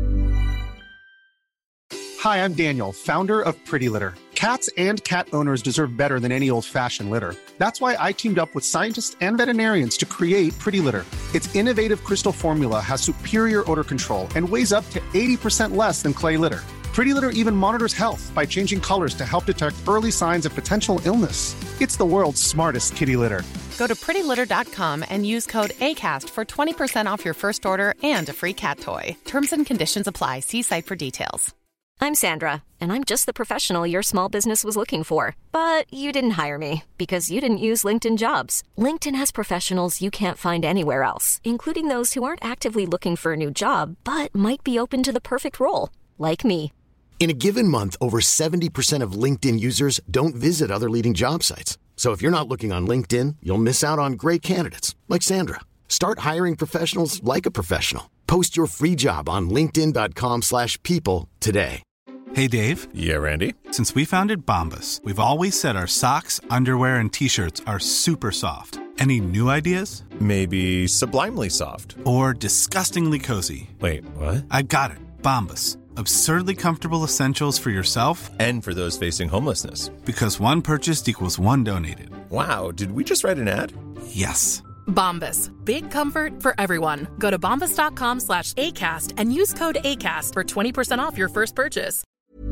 Hi, I'm Daniel, founder of Pretty Litter. Cats and cat owners deserve better than any old-fashioned litter. That's why I teamed up with scientists and veterinarians to create Pretty Litter. Its innovative crystal formula has superior odor control and weighs up to 80% less than clay litter. Pretty Litter even monitors health by changing colors to help detect early signs of potential illness. It's the world's smartest kitty litter. Go to prettylitter.com and use code ACAST for 20% off your first order and a free cat toy. Terms and conditions apply. See site for details. I'm Sandra, and I'm just the professional your small business was looking for. But you didn't hire me because you didn't use LinkedIn Jobs. LinkedIn has professionals you can't find anywhere else, including those who aren't actively looking for a new job, but might be open to the perfect role, like me. In a given month, over 70% of LinkedIn users don't visit other leading job sites. So if you're not looking on LinkedIn, you'll miss out on great candidates like Sandra. Start hiring professionals like a professional. Post your free job on linkedin.com/people today. Hey, Dave. Yeah, Randy. Since we founded Bombas, we've always said our socks, underwear, and T-shirts are super soft. Any new ideas? Maybe sublimely soft. Or disgustingly cozy. Wait, what? I got it. Bombas. Absurdly comfortable essentials for yourself and for those facing homelessness. Because one purchased equals one donated. Wow, did we just write an ad? Yes. Bombas. Big comfort for everyone. Go to bombas.com/ACAST and use code ACAST for 20% off your first purchase.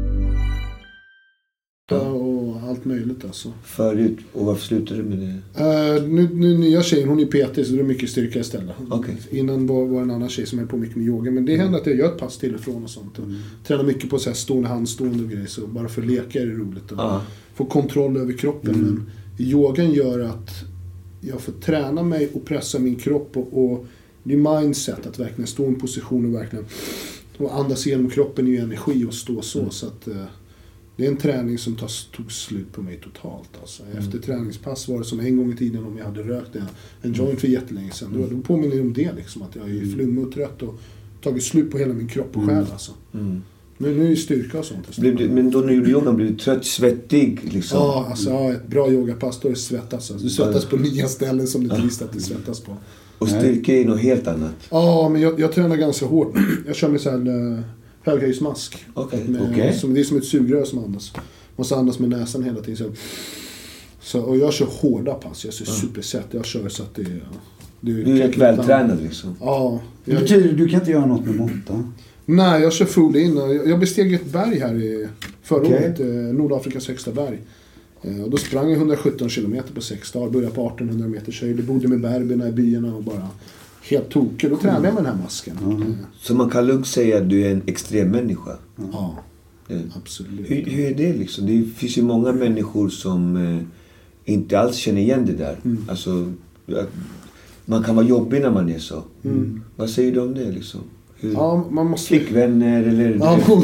Och allt möjligt alltså. Förut, och varför slutade du med det? Nu nya tjejen, hon är PT, så det är mycket styrka istället. Okay. Innan var en annan tjej som är på mycket med yoga. Men det händer att jag gör ett pass till och från och sånt. Och tränar mycket på så här stående, handstående och grejer. Så bara för leka är det roligt. Och få kontroll över kroppen. Men yogan gör att jag får träna mig och pressa min kropp. Och det är mindset att verkligen stå i en position och verkligen och andas igenom kroppen i energi och stå så. Så att... Det är en träning som tog slut på mig totalt. Alltså. Efter träningspass var det som en gång i tiden om jag hade rökt en joint för jättelänge sedan. Då påminner jag om det liksom, att jag är flummig och trött och tagit slut på hela min kropp och själ. Alltså. Men nu är det styrka och sånt. Men då när du gjorde yoga blev du trött, svettig liksom? Ja, alltså ett bra yogapass då är det svettas. Alltså. Du svettas på nya ställen som du inte visste att du svettas på. Och styrka är något helt annat? Ja, men jag tränar ganska hårt. Jag kör med så här... höghöjdsmask. Okay. Det är som ett sugrör som andas. Måste andas med näsan hela tiden. Så, och jag kör hårda pass. Jag kör superset. Jag kör så att det är... Du är vältränad liksom. Ja. Det betyder du kan inte göra något med måtta? Nej, jag kör full in. Jag besteg ett berg här förra året. Nordafrikas högsta berg. Och då sprang jag 117 kilometer på 6 dagar. Började på 1800 meters höjd. Bodde med berberna i byarna och bara... helt tokig. Då tränar jag med den här masken. Så man kan lugnt säga att du är en extrem människa? Ja, absolut. Hur är det liksom? Det finns ju många människor som inte alls känner igen det där. Alltså, man kan vara jobbig när man är så. Vad säger du om det liksom? Man måste... Flickvänner eller...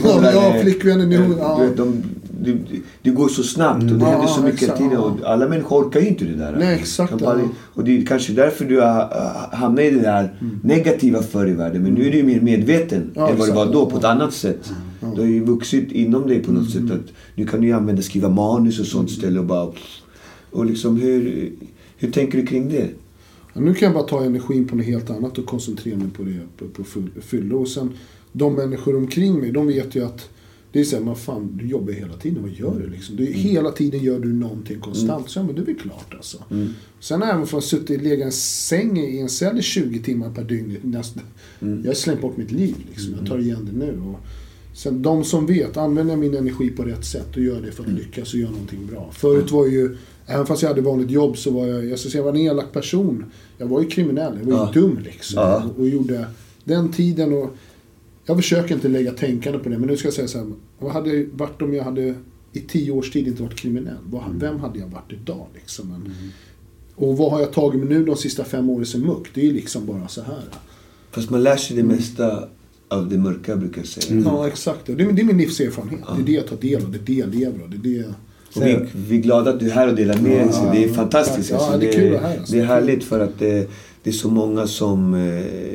flickvänner. Det går så snabbt och det händer så mycket hela tiden. Och alla människor orkar ju inte det där. Nej, exakt. Och det är kanske därför du har hamnat i det där negativa förr i världen. Men nu är du mer medveten än vad det var då på ett annat sätt. Du har ju vuxit inom dig på något sätt. Att nu kan du ju skriva manus och sånt ställe och bara... Och liksom hur tänker du kring det? Nu kan jag bara ta energin på något helt annat och koncentrera mig på det på fylla. Och sen de människor omkring mig, de vet ju att det är så här, man fan, du jobbar hela tiden, vad gör du liksom? Hela tiden gör du någonting konstant, så men det är väl klart alltså. Sen har jag även fått suttit i en säng i en cell i 20 timmar per dygn nästan. Jag har slängt bort mitt liv liksom, jag tar igen det nu. Och sen de som vet, använder min energi på rätt sätt och gör det för att lyckas och göra någonting bra. Förut var ju, även fast jag hade vanligt jobb så var jag ska säga, jag var en elak person. Jag var ju kriminell, jag var ju dum liksom. Och gjorde den tiden och jag försöker inte lägga tänkande på det, men nu ska jag säga så här, vad hade jag varit om jag hade i 10 års tid inte varit kriminell? Vem hade jag varit idag liksom? Och vad har jag tagit mig nu de sista 5 åren som muck? Det är ju liksom bara så här. Fast man lär sig det mesta av det mörka, brukar jag säga. Ja, exakt. Det är min livserfarenhet. Det är det jag tar del av, det är det jag lever av, det är det. Och vi är glada att du är här och delar med sig. Det är fantastiskt. Ja, det är kul här. Alltså. Det är härligt för att det är så många som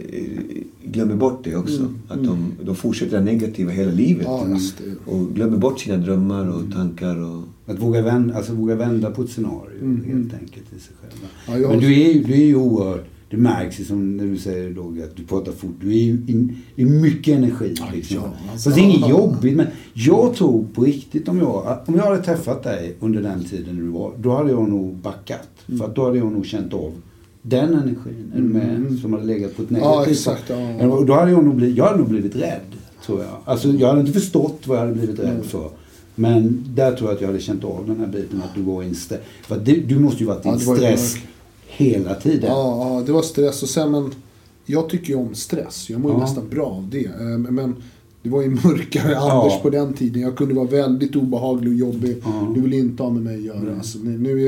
glömmer bort det också. Att de fortsätter det negativa hela livet. Och glömmer bort sina drömmar och tankar. Och... Att våga vända på ett scenario helt enkelt i sig själva. Men du är ju oerhört, det märks ju som när du säger då att du pratar fort. Du är ju det är mycket energi. Liksom. Så det är inget jobbigt. Men jag tror på riktigt om jag hade träffat dig under den tiden du var, då hade jag nog backat. För att då hade jag nog känt av den energin med, som hade legat på ett negativt. Då hade jag nog blivit rädd, tror jag. Alltså jag hade inte förstått vad jag hade blivit rädd för. Men där tror jag att jag hade känt av den här biten att du går in stress. För du måste ju varit i stress hela tiden. Ja, det var stress. Och sen, men jag tycker ju om stress. Jag mår ju nästan bra av det. Men det var ju mörkare Anders på den tiden. Jag kunde vara väldigt obehaglig och jobbig. Du vill inte ha med mig att göra. Alltså,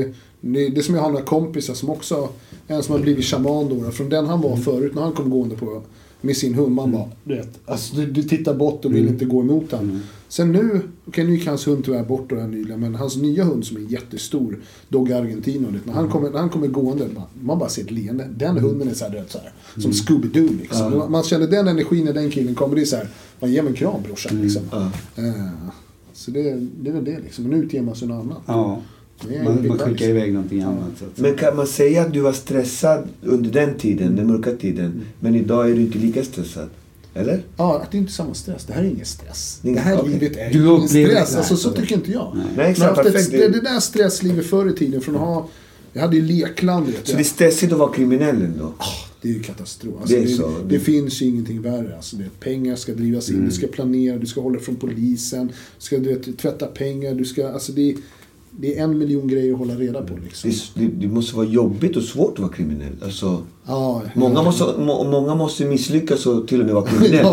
det som jag har några kompisar som också, en som har blivit shaman då. Från den han var förut, när han kom gående på med sin hund, man bara, du tittar bort och vill inte gå emot han. Sen nu gick hans hund tyvärr bort då nyligen, men hans nya hund som är jättestor, Dog Argentino, när han kommer gående, man bara ser ett leende. Den hunden är så här, som Scooby-Doo liksom. Man känner den energin när den killen kommer, det är så här, man ger mig en kram, brorsan liksom. Så det är väl det liksom, men nu utger man sig något annat. Man skickar iväg någonting annat. Så. Men kan man säga att du var stressad under den tiden, den mörka tiden, men idag är du inte lika stressad? Eller? Ja, att det är inte samma stress. Det här är ingen stress. Det här livet är ingen stress. Alltså, så tycker inte jag. Nej, exakt, det där stresslivet förr i tiden från att ha... Jag hade ju lekland. Så det är stressigt att vara kriminell ändå? Det är ju katastrof. Alltså, det finns ju ingenting värre. Alltså, pengar ska drivas in. Du ska planera. Du ska hålla från polisen. Du ska tvätta pengar. Du ska... Alltså, det är 1 miljon grejer att hålla reda på. Liksom. Det måste vara jobbigt och svårt att vara kriminell. Alltså, många måste misslyckas och till och med vara kriminell.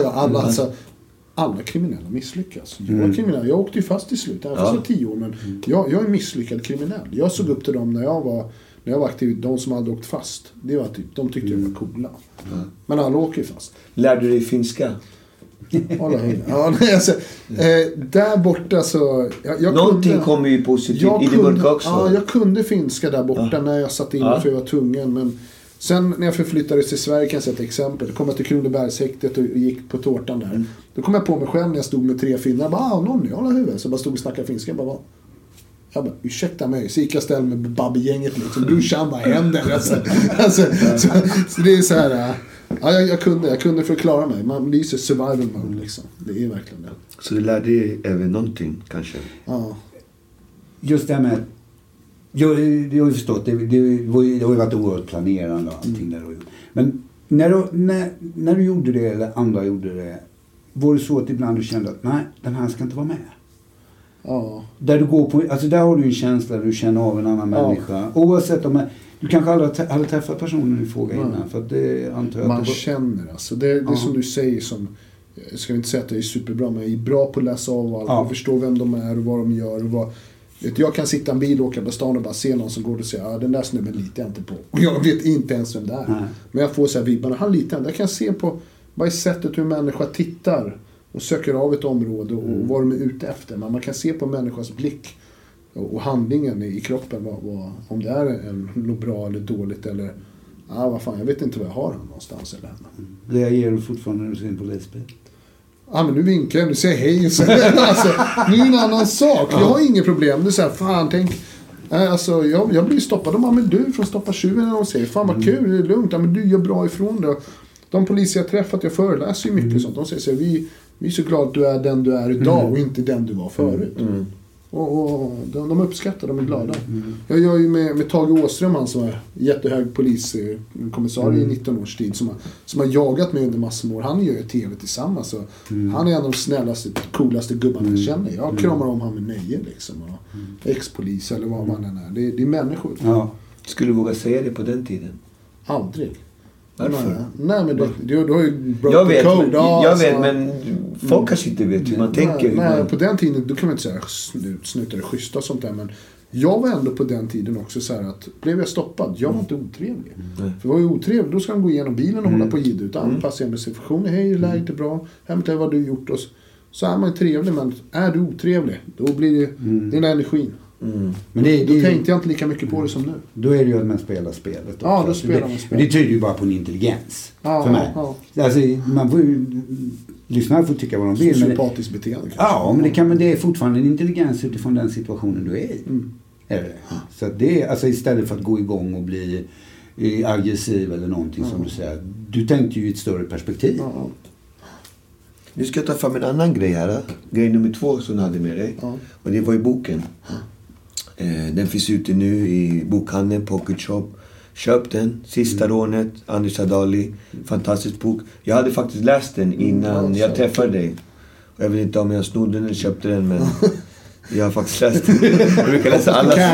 Alla kriminella misslyckas. Jag var kriminell. Jag åkte ju fast i slutet. Jag var 10 år. Men jag är en misslyckad kriminell. Jag såg upp till dem när jag var aktiv. De som hade åkt fast. Det var typ, de tyckte jag var coola. Men alla åker ju fast. Lärde du dig finska? Där borta så... Någonting kommer ju positivt i det mörka också. Ja, jag kunde finska där borta när jag satt inne för jag var tvungen. Men sen när jag förflyttades till Sverige, kan jag säga ett exempel. Då kom jag till Kronobergshäktet och gick på tårtan där. Då kom jag på mig själv när jag stod med 3 finnar. Jag bara, någon jag håller huvudet. Så jag bara stod och snackade finska. Jag bara, ursäkta mig. Så gick jag ställ med Babbe-gänget liksom. Brorsan, vad händer? Så det är så här... Ja, jag kunde förklara mig. Man lyser survival mode liksom. Det är verkligen det. Så du lärde dig även någonting kanske? Ja. Just det här med... Jag har ju förstått. Det har ju varit oerhört planerande och allting där. Men när du gjorde det eller andra gjorde det, var det så att ibland du kände att nej, den här ska inte vara med? Ja. Där du går på... Alltså där har du en känsla där du känner av en annan människa. Oavsett om... Du kanske aldrig hade träffat personen i fråga innan. För att det antar jag man känner alltså. Det är som du säger som... Jag ska inte säga att det är superbra, men jag är bra på att läsa av allt. Och förstå vem de är och vad de gör. Jag kan sitta i en bil och åka på stan och bara se någon som går och säga den där snubben litar jag inte på. Och jag vet inte ens vem det är. Nej. Men jag får så här vibbarna, han litar inte. Jag kan se på bara i sättet hur människa tittar och söker av ett område och vad de är ute efter. Men man kan se på människans blick och handlingen i kroppen om det är något bra eller dåligt eller vad fan, jag vet inte vad jag har någonstans eller henne. Reagerar du fortfarande när du ser en polisbil? Ja, men nu vinkar jag, du säger hej. Så, alltså, nu är en annan sak. Jag har inget problem. Du säger, fan, tänk. Alltså, jag blir stoppad. Men du från Stoppa tjuven när de säger, fan vad kul, det är lugnt. Ja, men du gör bra ifrån det. De poliser jag träffat, jag föreläser ju mycket sånt. De säger så här, vi är så glada att du är den du är idag och inte den du var förut. Och de uppskattar, de är glada. Jag gör ju med Tage Åström, han som är jättehög poliskommissarie i 19 års tid, som har jagat mig under massor år. Han gör ju tv tillsammans. Så han är en av de snällaste, coolaste gubbarna jag känner. Jag kramar om han med nöje liksom. Ex-polis eller vad man än är. Det är människor. Ja. Skulle du våga säga det på den tiden? Aldrig. Varför? Nej, men du har ju jag vet, men folk kanske inte vet hur man tänker. Nej, på den tiden, då kan man inte säga snutare schyssta och sånt där, men jag var ändå på den tiden också så här att blev jag stoppad, jag var inte otrevlig. För var jag otrevlig, då ska de gå igenom bilen och hålla på gid ut, anpassa med situationen, hej, läget är bra, hämta vad du gjort, och så är man trevlig, men är du otrevlig, då blir det den energin. Men då tänkte jag inte lika mycket på det som nu. Då är det ju att man spelar spelet också. Ja, då spelar man spelet. Men det tyder ju bara på en intelligens för mig. Ja. Alltså, man får ju, lyssnare får tycka vad de vill. Sympatiskt beteende kanske. Ja, men det är fortfarande en intelligens utifrån den situationen du är i. Är det? Så att det är, alltså istället för att gå igång och bli aggressiv eller någonting som du säger. Du tänkte ju i ett större perspektiv. Ja. Nu ska jag ta fram en annan grej här. Grej nummer 2 som du hade med dig. Och det var i boken. Den finns ute nu i bokhandeln, Pocket Shop. Köp den. Sista rånet, Anders Adali. Fantastisk bok. Jag hade faktiskt läst den innan jag träffade dig. Och jag vet inte om jag snodde den eller köpte den, men jag har faktiskt läst den. Jag brukar läsa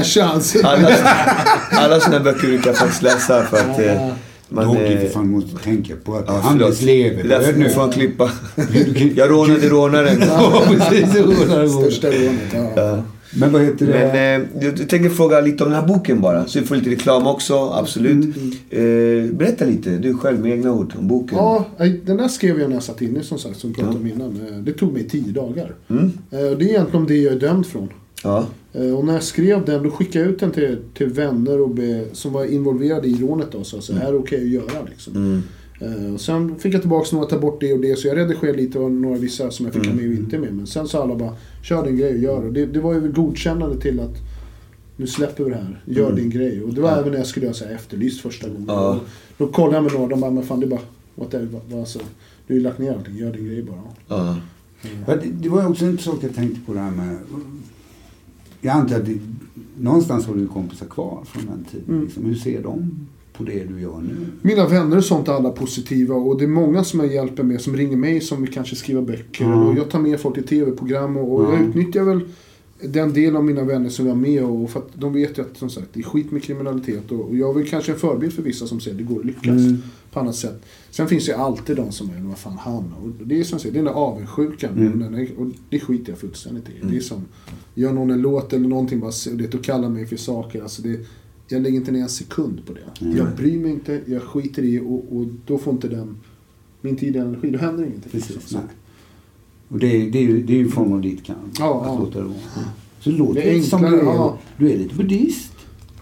alla såna böcker brukar jag faktiskt läsa för att... Man fan måste tänka på att Anders lever. Därför nu får han klippa. Jag rånade rånaren. Ja, precis. Största rånet, ja. Men vad heter det? Men jag tänkte fråga lite om den här boken bara. Så vi får lite reklam också, absolut. Berätta lite, du själv med egna ord om boken. Ja, den där skrev jag när jag satt inne som sagt, som pratade om innan. Det tog mig 10 dagar. Det är egentligen det jag är dömd från. Ja. Och när jag skrev den, då skickade jag ut den till vänner som var involverade i rånet då, så här är det okej att göra liksom. Och sen fick jag tillbaka några, ta bort det och det, så jag redigerade lite av några vissa som jag fick med och inte med, men sen sa alla bara, kör din grej och gör, och det var ju godkännande till att nu släpper vi det här, gör din grej, och det var även när jag skulle göra så här efterlyst första gången. Då kollade jag med några, de bara, men fan det är bara alltså, du har ju lagt ner allting, gör din grej bara. Det var också en sak jag tänkte på det här med. Jag antar att någonstans har du kompisar kvar från den tiden. Liksom, hur ser de på det du gör nu? Mina vänner och sånt är alla positiva, och det är många som jag hjälper med som ringer mig som vill kanske skriva böcker. Och jag tar med folk i tv-program och jag utnyttjar väl den del av mina vänner som jag är med, och för att de vet ju att som sagt, det är skit med kriminalitet, och jag är väl kanske en förebild för vissa som säger att det går att lyckas på annat sätt. Sen finns ju alltid de som är, vad fan han, och det är som säger, det är den där avundsjukan, och det skiter jag fullständigt i. Det är som, gör någon en låt eller någonting bara, och det att kalla mig för saker, alltså jag lägger inte ner en sekund på det. Jag bryr mig inte, jag skiter i, och då får inte min tid och energi, då händer ingenting. Precis, nej. Och det är ju form av ditt kamp. Att låta det vara. Så låter det som du är lite buddhist.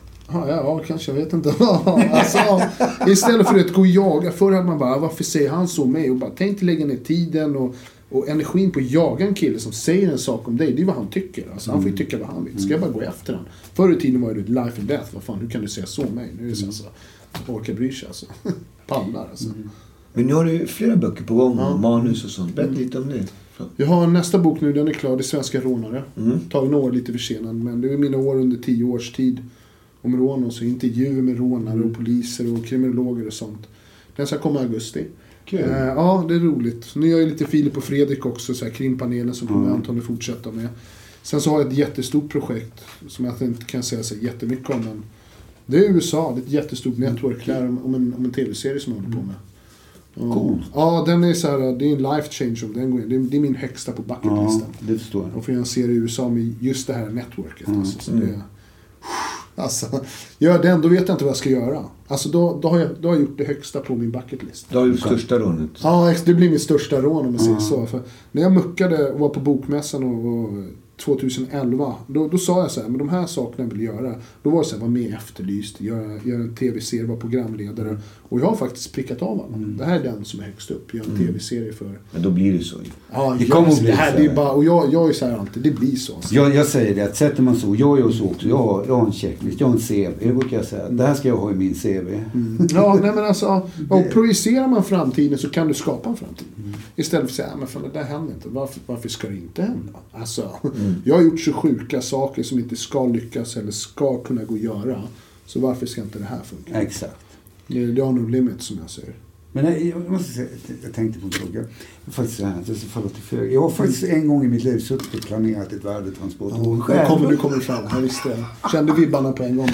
Ja, kanske, jag vet inte. Alltså, istället för att gå och jaga, förr hade man bara, varför säger han så med? Och bara, tänk lägga ner tiden och energin på att jaga en kille som säger en sak om dig. Det är vad han tycker. Alltså, han får ju tycka vad han vill. Ska jag bara gå efter han? Förr i tiden var det life and death. Vad fan, hur kan du säga så om mig? Nu är det så alltså, orkar bry sig alltså. Pallar alltså. Men nu har du flera böcker på gång, manus och sånt. Berätta lite om det. Jag har nästa bok nu, den är klar, det är Svenska rånare. Tagit några år lite försenad, men det är mina år under 10 års tid om rån, och så intervjuer med rånare och poliser och kriminologer och sånt. Den ska komma i augusti. Okay. Ja, det är roligt. Så nu gör jag lite Filip och Fredrik också, så här, krimpanelen som kommer antagligen fortsätta med. Sen så har jag ett jättestort projekt som jag inte kan säga så jättemycket om, men det är USA, det är ett jättestort nätverk där om en tv-serie som jag håller på med. Cool. Ja, den är så här, det är en life change om den går in. Det är min högsta på bucketlisten. Ja, det förstår jag. Och för en serie i USA med just det här networket. Alltså, så det, alltså, gör den, då vet jag inte vad jag ska göra. Alltså då har jag gjort det högsta på min bucketlist. Då har du största rånet. Ja, det blir min största rån om man säger så. För när jag muckade och var på bokmässan och 2011, då sa jag så här, men de här sakerna jag vill göra. Då var det så här, var med Efterlyst, göra en tv-serie, vara programledare. Och jag har faktiskt prickat av alla. Det här är den som är högst upp, göra en tv-serie för. Men då blir det så. Ja, det kommer att bli det här, så. Det är bara, och jag är så här alltid, det blir så. Alltså. Jag säger det, att sätter man så, jag gör så också. Jag har en checklist, jag har en CV. Det brukar jag säga, det här ska jag ha i min CV. Ja, nej men alltså, och projicerar man framtiden så kan du skapa en framtid. Istället för att säga, men fan, det där händer inte. Varför ska det inte hända? Alltså, jag har gjort så sjuka saker som inte ska lyckas eller ska kunna gå att göra. Så varför ska inte det här funka? Exakt. Det har nog limit som jag säger. Men jag måste säga, jag tänkte på en fråga. Jag har faktiskt en gång i mitt liv suttit och planerat ett värdetransport. Du kommer fram, jag visste det. Kände vibbarna på en gång.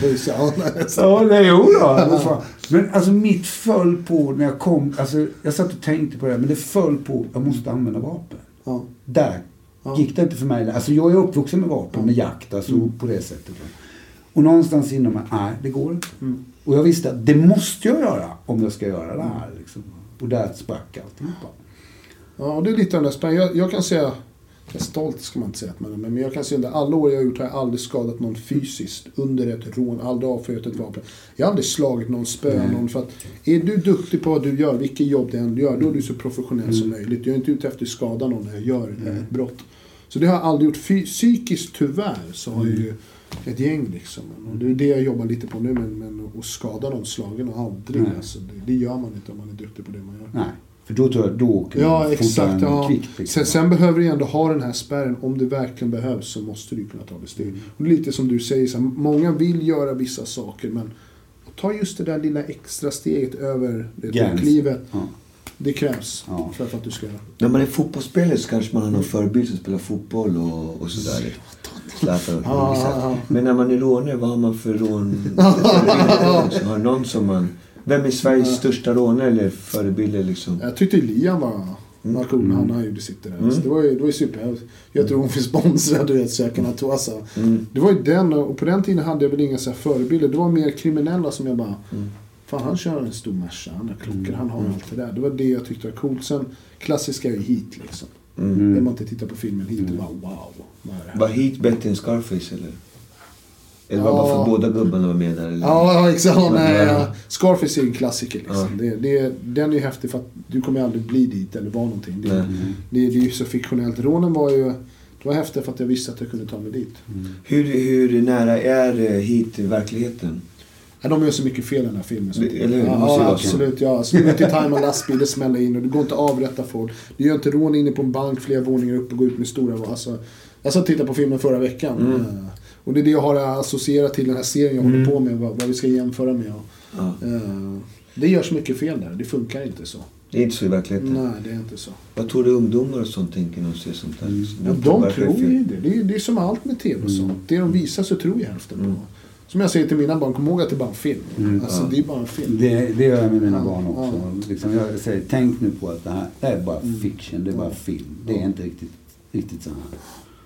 Men alltså mitt föll på när jag kom, alltså jag satt och tänkte på det, men det föll på, jag måste använda vapen. Ja. Där gick det inte för mig. Alltså jag är uppvuxen med vapen, med jakt, alltså på det sättet. Och någonstans inom mig, nej det går inte. Och jag visste att det måste jag göra om jag ska göra det här. Liksom. Och där sprack alltihopa. Ja, det är lite av den där spänningen. Jag kan säga, jag är stolt ska man inte säga, men jag kan säga under alla år jag har gjort har jag aldrig skadat någon fysiskt under ett rån, aldrig avfört ett vapen. Jag har aldrig slagit någon, någon, för att är du duktig på vad du gör, vilket jobb det än gör, då är du så professionell som möjligt. Jag är inte ute efter att skada någon när jag gör ett brott. Så det har jag aldrig gjort. Psykiskt tyvärr så har jag ju ett gäng liksom. Och det är det jag jobbar lite på nu, men att skada någon slagen och aldrig. Alltså, det gör man inte om man är duktig på det man gör. Nej, för då tror jag då kan ja, exakt, ja. Kvickt. Sen behöver du ändå ha den här spärren. Om det verkligen behövs så måste du kunna ta det steg. Och lite som du säger, så här, många vill göra vissa saker, men ta just det där lilla extra steget över det livet. Ja. Det krävs för att du ska göra. När man är fotbollsspelare så kanske man har någon förebild som spelar fotboll och sådär. Men när man är rånare, vad har man för rån? Har någon som man... Vem är Sveriges största rånare eller förebilder liksom? Jag tyckte Liam var cool när han gjorde sitt där. Så det var ju super. Jag tror hon finns sponsrad och sökarna Toasa. Det var ju den, och på den tiden hade jag väl inga så här förebilder. Det var mer kriminella som jag bara... Fan, han kör en stor Merca, han har klockor, han har allt det där. Det var det jag tyckte var coolt. Sen klassiska är ju Heat liksom. När man inte tittar på filmen Heat, det var wow. Var Heat bättre än Scarface eller? Eller var bara för båda gubbarna var med där? Eller? Ja, exakt. Nej, Scarface är en klassiker liksom. Den är ju häftig för att du kommer aldrig bli dit eller vara någonting. Det är ju så fiktionellt. Rånen var ju... Det var häftigt för att jag visste att jag kunde ta mig dit. Hur nära är Heat i verkligheten? Ja, de gör så mycket fel i den här filmen. Eller hur? Ja, absolut. Ja. Så inte tajma lastbil, det smäller in och det går inte att avrätta folk. Du gör inte rån inne på en bank flera våningar upp och gå ut med stora... Alltså, jag satt och tittade på filmen förra veckan. Och det är det jag har associerat till den här serien jag håller på med. Vad vi ska jämföra med. Det gör så mycket fel där. Det funkar inte så. Det är inte så i verkligheten. Nej, det är inte så. Vad tror du ungdomar och sånt tänker när de ser sånt här? De tror ju det. Det är som allt med tv och sånt. Det de visar så tror jag hälften på. Som jag säger till mina barn, kom ihåg att det är bara en film. Alltså det är bara en film. Det gör jag med mina barn också. Liksom jag säger, tänk nu på att det här är bara fiction, det är bara film. Det är inte riktigt så här.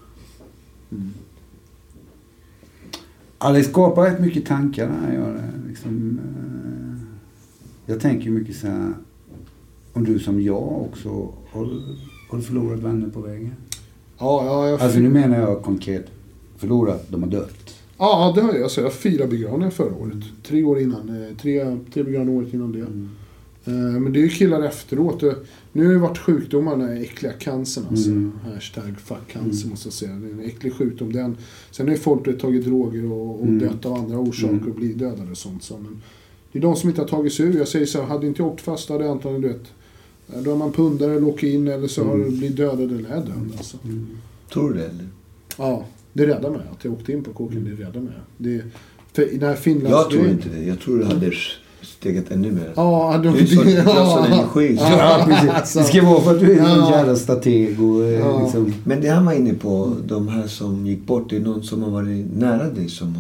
Det skapar rätt mycket tankar när jag gör det. Liksom, jag tänker mycket så här, om du som jag också har du förlorat vänner på vägen? Ja. Alltså nu menar jag konkret förlorat, de har dött. Ja, det har jag. Alltså, jag har 4 begravningar förra året. 3 år innan. 3 begravningar året innan det. Men det är ju killar efteråt. Nu har det varit sjukdomarna, äckliga cancern. Alltså. #fuckcancer måste jag säga. Det är en äcklig sjukdom. Sen har ju folk tagit droger och dött av andra orsaker och blivit dödade och sånt. Men det är de som inte har tagit sig ur. Jag säger så här, hade inte jag åkt fast hade jag antagligen dött. Då har man pundare eller åker in eller så har du blivit dödad eller är död. Alltså. Tror du det eller? Ja. Det räddar mig. Att jag åkte in på kåken, det räddar mig. För i den här Finlands... Jag tror inte det. Jag tror du hade steget ännu mer. Ja, du är sån energi. Ja, precis. Det ska vara för att du är en jävla strateg. Och, liksom. Men det han var inne på, de här som gick bort, det är någon som har varit nära dig som har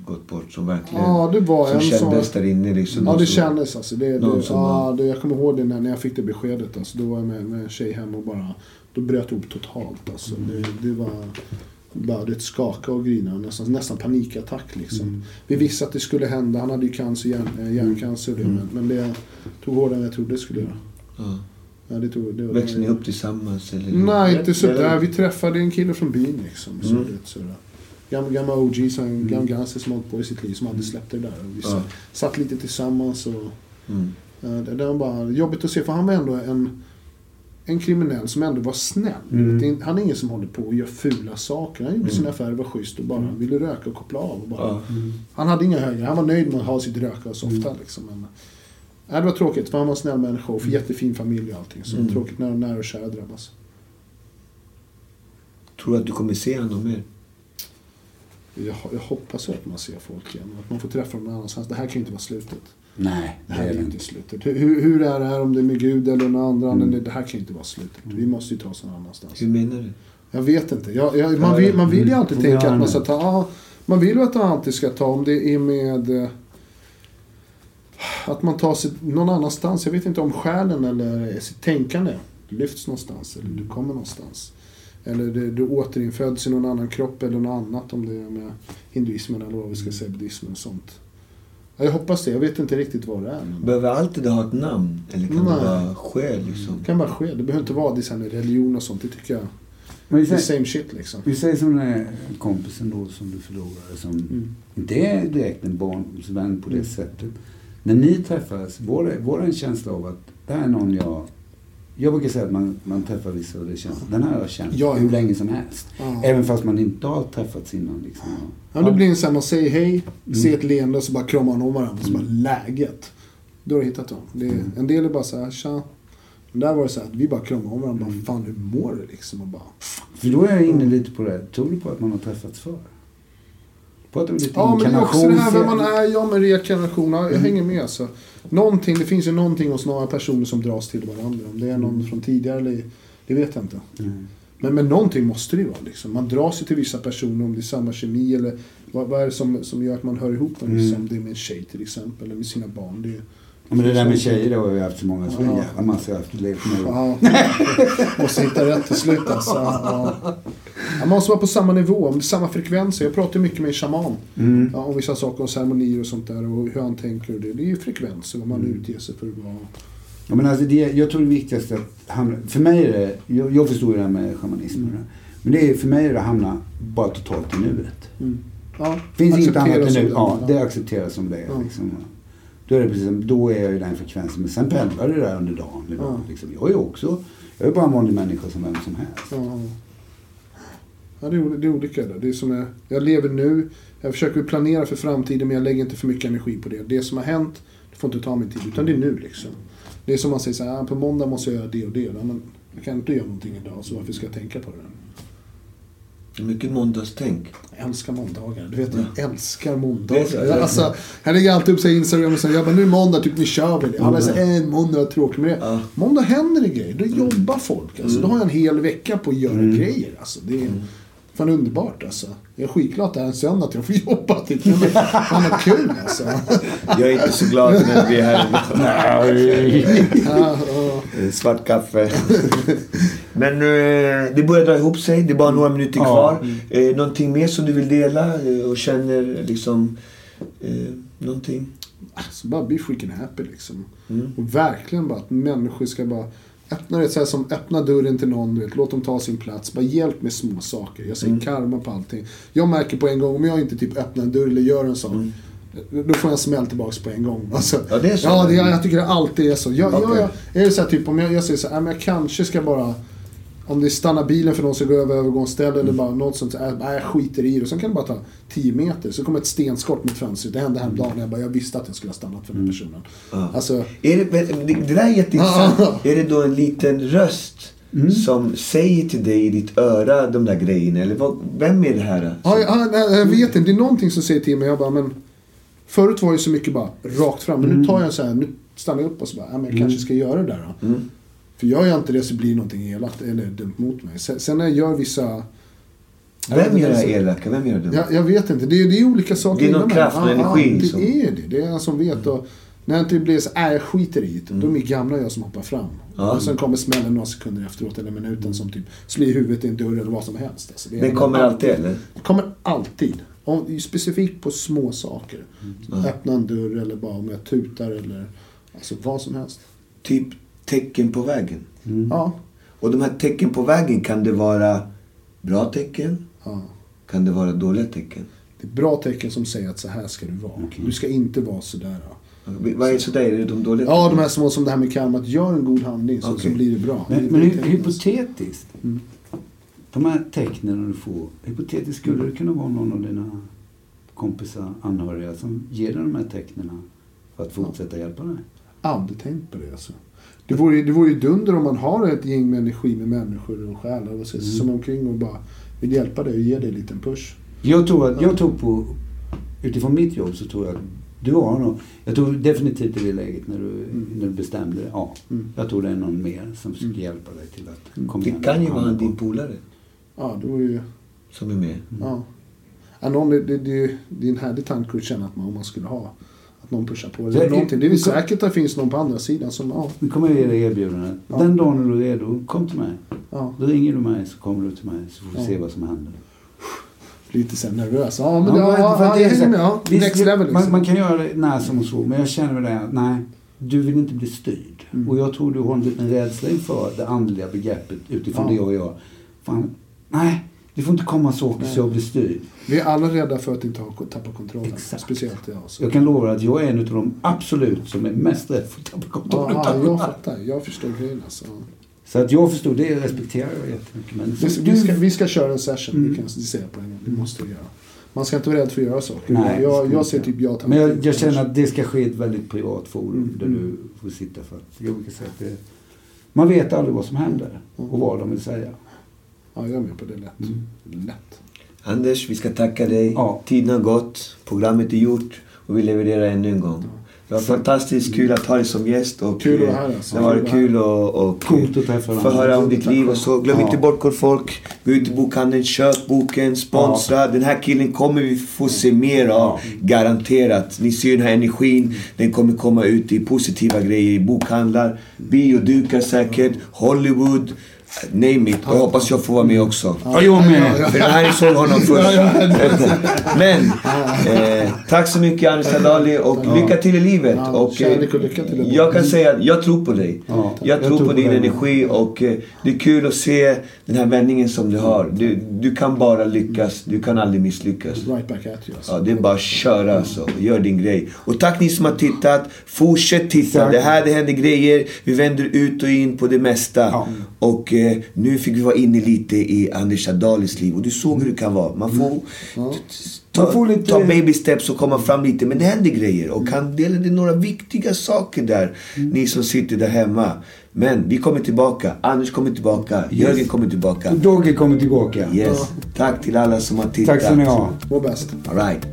gått bort som verkligen det var som en kändes där inne liksom. Ja, det kändes alltså. Jag kommer ihåg det när jag fick det beskedet alltså. Då var jag med tjej hem och bara då bröt ihop totalt alltså. Det var bara ett skaka och grina nästan panikattack liksom. Vi visste att det skulle hända. Han hade ju cancer, hjärncancer men det tog hårdare än jag trodde det skulle göra. Ja, växte ni upp tillsammans? Eller? Nej, inte så där. Vi träffade en kille från byn liksom. Så gamla OGs, en gammal ganska som hållit på i sitt liv som hade släppt det där. Vi satt lite tillsammans och det var bara jobbigt att se för han var ändå en kriminell som ändå var snäll. Han är ingen som håller på och gör fula saker. Han gjorde sina affärer, var schysst och bara ville röka och koppla av. Och bara. Han hade inga högre. Han var nöjd med att ha sitt röka så ofta liksom. Men, det var tråkigt för han var en snäll människa och för jättefin familj och allting. Så tråkigt när de nära och kära drabbas. Tror du att du kommer se honom mer? Jag hoppas att man ser folk igen. Att man får träffa dem någon annanstans. Det här kan ju inte vara slutet. Nej, det här är inte slutet. Hur är det här om det är med Gud eller någon annan? Det här kan ju inte vara slutet. Vi måste ju ta oss någon annanstans. Hur menar du? Jag vet inte. Man vill ju alltid tänka att man ska ta... man vill ju att man alltid ska ta om det är med... att man tar sig någon annanstans. Jag vet inte om själen eller sitt tänkande lyfts någonstans. Eller du kommer någonstans. Eller du återinföds i någon annan kropp eller något annat. Om det är med hinduismen eller vad vi ska säga, buddhismen och sånt. Jag hoppas det. Jag vet inte riktigt vad det är. Men... Behöver alltid ha ett namn? Eller kan det bara ske liksom? Det kan bara ske. Det behöver inte vara det med religion och sånt. Det tycker jag. Det är same shit liksom. Vi säger som den här kompisen då som du förlorade. Som inte är direkt en barndomsvän på det sättet. När ni träffades, var det en känsla av att det här är någon jag brukar säga att man träffar vissa och det känns, den här har jag känt hur länge som helst. Även fast man inte har träffats innan. Liksom. Ja, det blir en sån här, man säger hej, ser ett leende och så bara kramar man om varandra. Så bara läget. Då har du hittat dem. En del är bara så här, tja. Men där var det så här att vi bara kramar om varandra. Bara, fan, hur mår du liksom? Och bara... För då är jag inne lite på det. Tror du på att man har träffats förr? Men det är också det här vem man är, med reinkarnation. Jag hänger med alltså. Det finns ju någonting hos några personer som dras till varandra. Om det är någon från tidigare eller, det vet jag inte. Men någonting måste det ju vara liksom. Man dras ju till vissa personer om det är samma kemi eller vad är det som gör att man hör ihop med liksom, det med en tjej till exempel eller med sina barn. Men det där med tjejer då har vi haft så många som en jävla massa levt med. Måste hitta rätt till slut alltså. Man måste vara på samma nivå, om det är samma frekvenser. Jag pratar mycket med en shaman om vissa saker och ceremonier och sånt där och hur han tänker. Det är ju frekvenser vad man utger sig för att vara. Ja, men alltså jag tror det viktigaste att för mig är det, jag förstår ju det här med shamanism men det är för mig är det att hamna bara totalt i nuet. Finns inget annat än nu. Det accepteras som det är liksom. Då är det precis, då är jag i den frekvensen. Men sen pendlar det där under dagen. Liksom. Jag är bara en vanlig människa som vem som helst. Ja, det är olika där. Det är som jag lever nu. Jag försöker planera för framtiden men jag lägger inte för mycket energi på det. Det som har hänt, det får inte ta min tid. Utan det är nu liksom. Det är som man säger så här, på måndag måste jag göra det och det. Men jag kan inte göra någonting idag så varför ska jag tänka på det? Mycket måndagstänk. Jag älskar måndagar. Du vet, jag älskar måndagar. Alltså, här lägger jag alltid upp sig Instagram och säger, nu är måndag, typ vi kör väl. Alla säger, en måndag är tråkigt med det. Måndag händer det grejer. Då jobbar folk. Alltså, då har jag en hel vecka på att göra grejer. Alltså, det är fan underbart alltså. Jag är skitglad att det är en söndag att jag får jobba. Det är kul alltså. Jag är inte så glad när vi är här. Svart kaffe. Men det börjar dra ihop sig. Det är bara några minuter kvar. Någonting mer som du vill dela och känner liksom någonting? Alltså bara be freaking happy liksom. Och verkligen bara att människor ska bara öppna det så här som öppna dörren till någon, du vet, låt dem ta sin plats, bara hjälp med små saker. Jag säger karma på allting. Jag märker på en gång om jag inte typ öppnar en dörr eller gör en sån, då får jag smäll tillbaks på en gång. Alltså, det är så. Jag tycker det alltid är så. Är det så här, typ om jag säger så här, men jag kanske ska bara, om det stannar bilen för någon som går över övergångsställe eller bara något sånt, jag skiter i det. Och sen kan det bara ta 10 meter. Så kommer ett stenskott mot fönstret. Det hände häromdagen. Jag visste att jag skulle ha stannat för den personen. Alltså, det där är jätteintressant. Är det då en liten röst som säger till dig i ditt öra de där grejerna? Eller vem är det här? Jag vet inte. Det är någonting som säger till mig. Jag bara, men förut var det så mycket bara rakt fram. Men nu tar jag så här, nu stannar jag upp och så bara, men jag kanske ska göra det där då. För gör jag inte det så blir någonting elakt eller dumt mot mig. Sen när jag gör vissa Vem gör det här elaka? Vem gör det? Jag vet inte. Det är olika saker. Det är någon kraft och energi. Det är det. Det är en som vet. Och när jag inte blir så skiter i det. Då är min gamla jag som hoppar fram. Och sen kommer smällen några sekunder efteråt eller minuten som typ slår i huvudet i en dörr eller vad som helst. Alltså, den kommer alltid eller? Det kommer alltid. Specifikt på små saker. Öppna en dörr eller bara om jag tutar eller alltså vad som helst. Typ tecken på vägen. Ja. Och de här tecken på vägen, kan det vara bra tecken? Ja. Kan det vara dåliga tecken? Det är bra tecken som säger att så här ska du vara. Du ska inte vara sådär. Vad är sådär? Är det de dåliga? Ja, de här små som det här med karma. Att gör en god handling så blir det bra. Men hypotetiskt. De här tecknen du får. Hypotetiskt skulle det kunna vara någon av dina kompisar, anhöriga som ger dig de här tecknen för att fortsätta hjälpa dig. Aldrig tänkt på det alltså. Det vore ju dunder om man har ett gäng med energi med människor och själar och som omkring och bara vill hjälpa dig och ge dig en liten push. Jag tror på, utifrån mitt jobb så tror jag du har någon, jag tror definitivt i det läget när du bestämde det. Ja, jag tror det är någon mer som ska hjälpa dig till att komma igen. Det kan ju vara din polare. Ja, det var ju som är med. Ja. Det är en härlig tanke att känna att man skulle ha. Att någon pushar på det. Det är väl säkert att det finns någon på andra sidan som... Nu kommer jag ge dig erbjudandet. Ja. Den dagen när du är redo, kom till mig. Ja. Då ringer du mig så kommer du till mig så får vi se vad som händer. Lite så nervös. Ja, men next level. Liksom. Man kan göra det när som och så. Men jag känner med det att nej, du vill inte bli styrd. Och jag tror du har en liten rädsla inför det andliga begreppet utifrån det och jag. Fan, nej. Du får inte komma så jag blir styrd. Vi är alla rädda för att inte tappa kontrollen. Exakt. Speciellt jag. Så. Jag kan lova att jag är en av de absolut som är mest rädd för att tappa kontrollen. Ja, jag fattar. Jag förstår grejen. Alltså. Så att jag förstår det respekterar jag jättemycket. Men vi ska köra en session. Vi kan säga på en gång. Det måste vi göra. Man ska inte vara rädd för att göra saker. Nej, jag ser typ men jag känner att det ska ske ett väldigt privat forum där du får sitta för att jag brukar säga att man vet aldrig vad som händer och vad de vill säga. Ja, jag är med på det lätt. Anders, vi ska tacka dig. Ja. Tiden har gått. Programmet är gjort. Och vi levererar ännu en gång. Det var fantastiskt kul att ha dig som gäst. Och kul att ha dig. Det var kul och få höra om ditt liv och så. Glöm inte bort kort folk. Gå ut till bokhandeln, köp boken, sponsra. Den här killen kommer vi få se mer av. Garanterat. Ni ser den här energin. Den kommer komma ut i positiva grejer i bokhandlar. Biodukar säkert. Hollywood. Name it. Och jag hoppas jag får vara med också. Ja, jag med. För det här är såg honom först. Men tack så mycket Anders Sadali och lycka till i livet. Och jag kan säga att jag tror på dig. Jag tror på din energi och det är kul att se den här vändningen som du har. Du kan bara lyckas. Du kan aldrig misslyckas. Right back at you. Ja, det är bara att köra alltså. Gör din grej. Och tack ni som har tittat. Fortsätt titta. Det händer grejer. Vi vänder ut och in på det mesta. Och nu fick vi vara inne lite i Anders Sadalis liv. Och du såg hur det kan vara. Man får ta baby steps och komma fram lite. Men det händer grejer. Och han delade några viktiga saker där. Ni som sitter där hemma. Men vi kommer tillbaka. Anders kommer tillbaka. Jörgen kommer tillbaka. Dogge kommer tillbaka. Yes. Tack till alla som har tittat. Tack så ni har. Vår bäst. All right.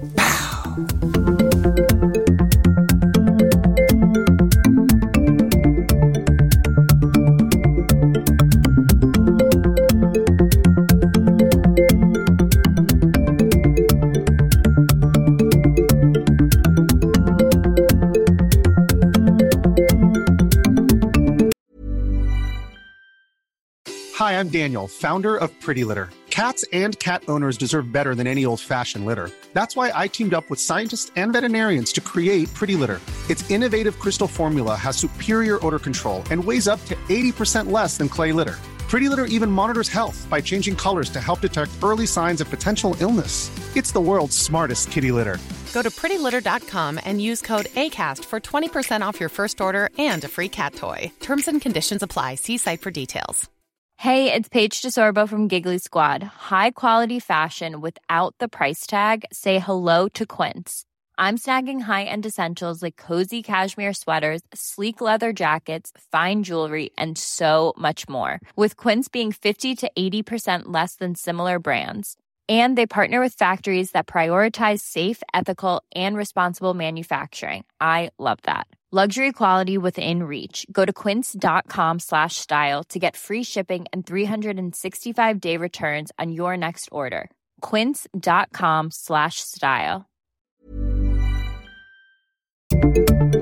Hi, I'm Daniel, founder of Pretty Litter. Cats and cat owners deserve better than any old-fashioned litter. That's why I teamed up with scientists and veterinarians to create Pretty Litter. Its innovative crystal formula has superior odor control and weighs up to 80% less than clay litter. Pretty Litter even monitors health by changing colors to help detect early signs of potential illness. It's the world's smartest kitty litter. Go to prettylitter.com and use code ACAST for 20% off your first order and a free cat toy. Terms and conditions apply. See site for details. Hey, it's Paige DeSorbo from Giggly Squad. High quality fashion without the price tag. Say hello to Quince. I'm snagging high-end essentials like cozy cashmere sweaters, sleek leather jackets, fine jewelry, and so much more. With Quince being 50 to 80% less than similar brands. And they partner with factories that prioritize safe, ethical, and responsible manufacturing. I love that. Luxury quality within reach. Go to quince.com/style to get free shipping and 365-day returns on your next order. quince.com/style.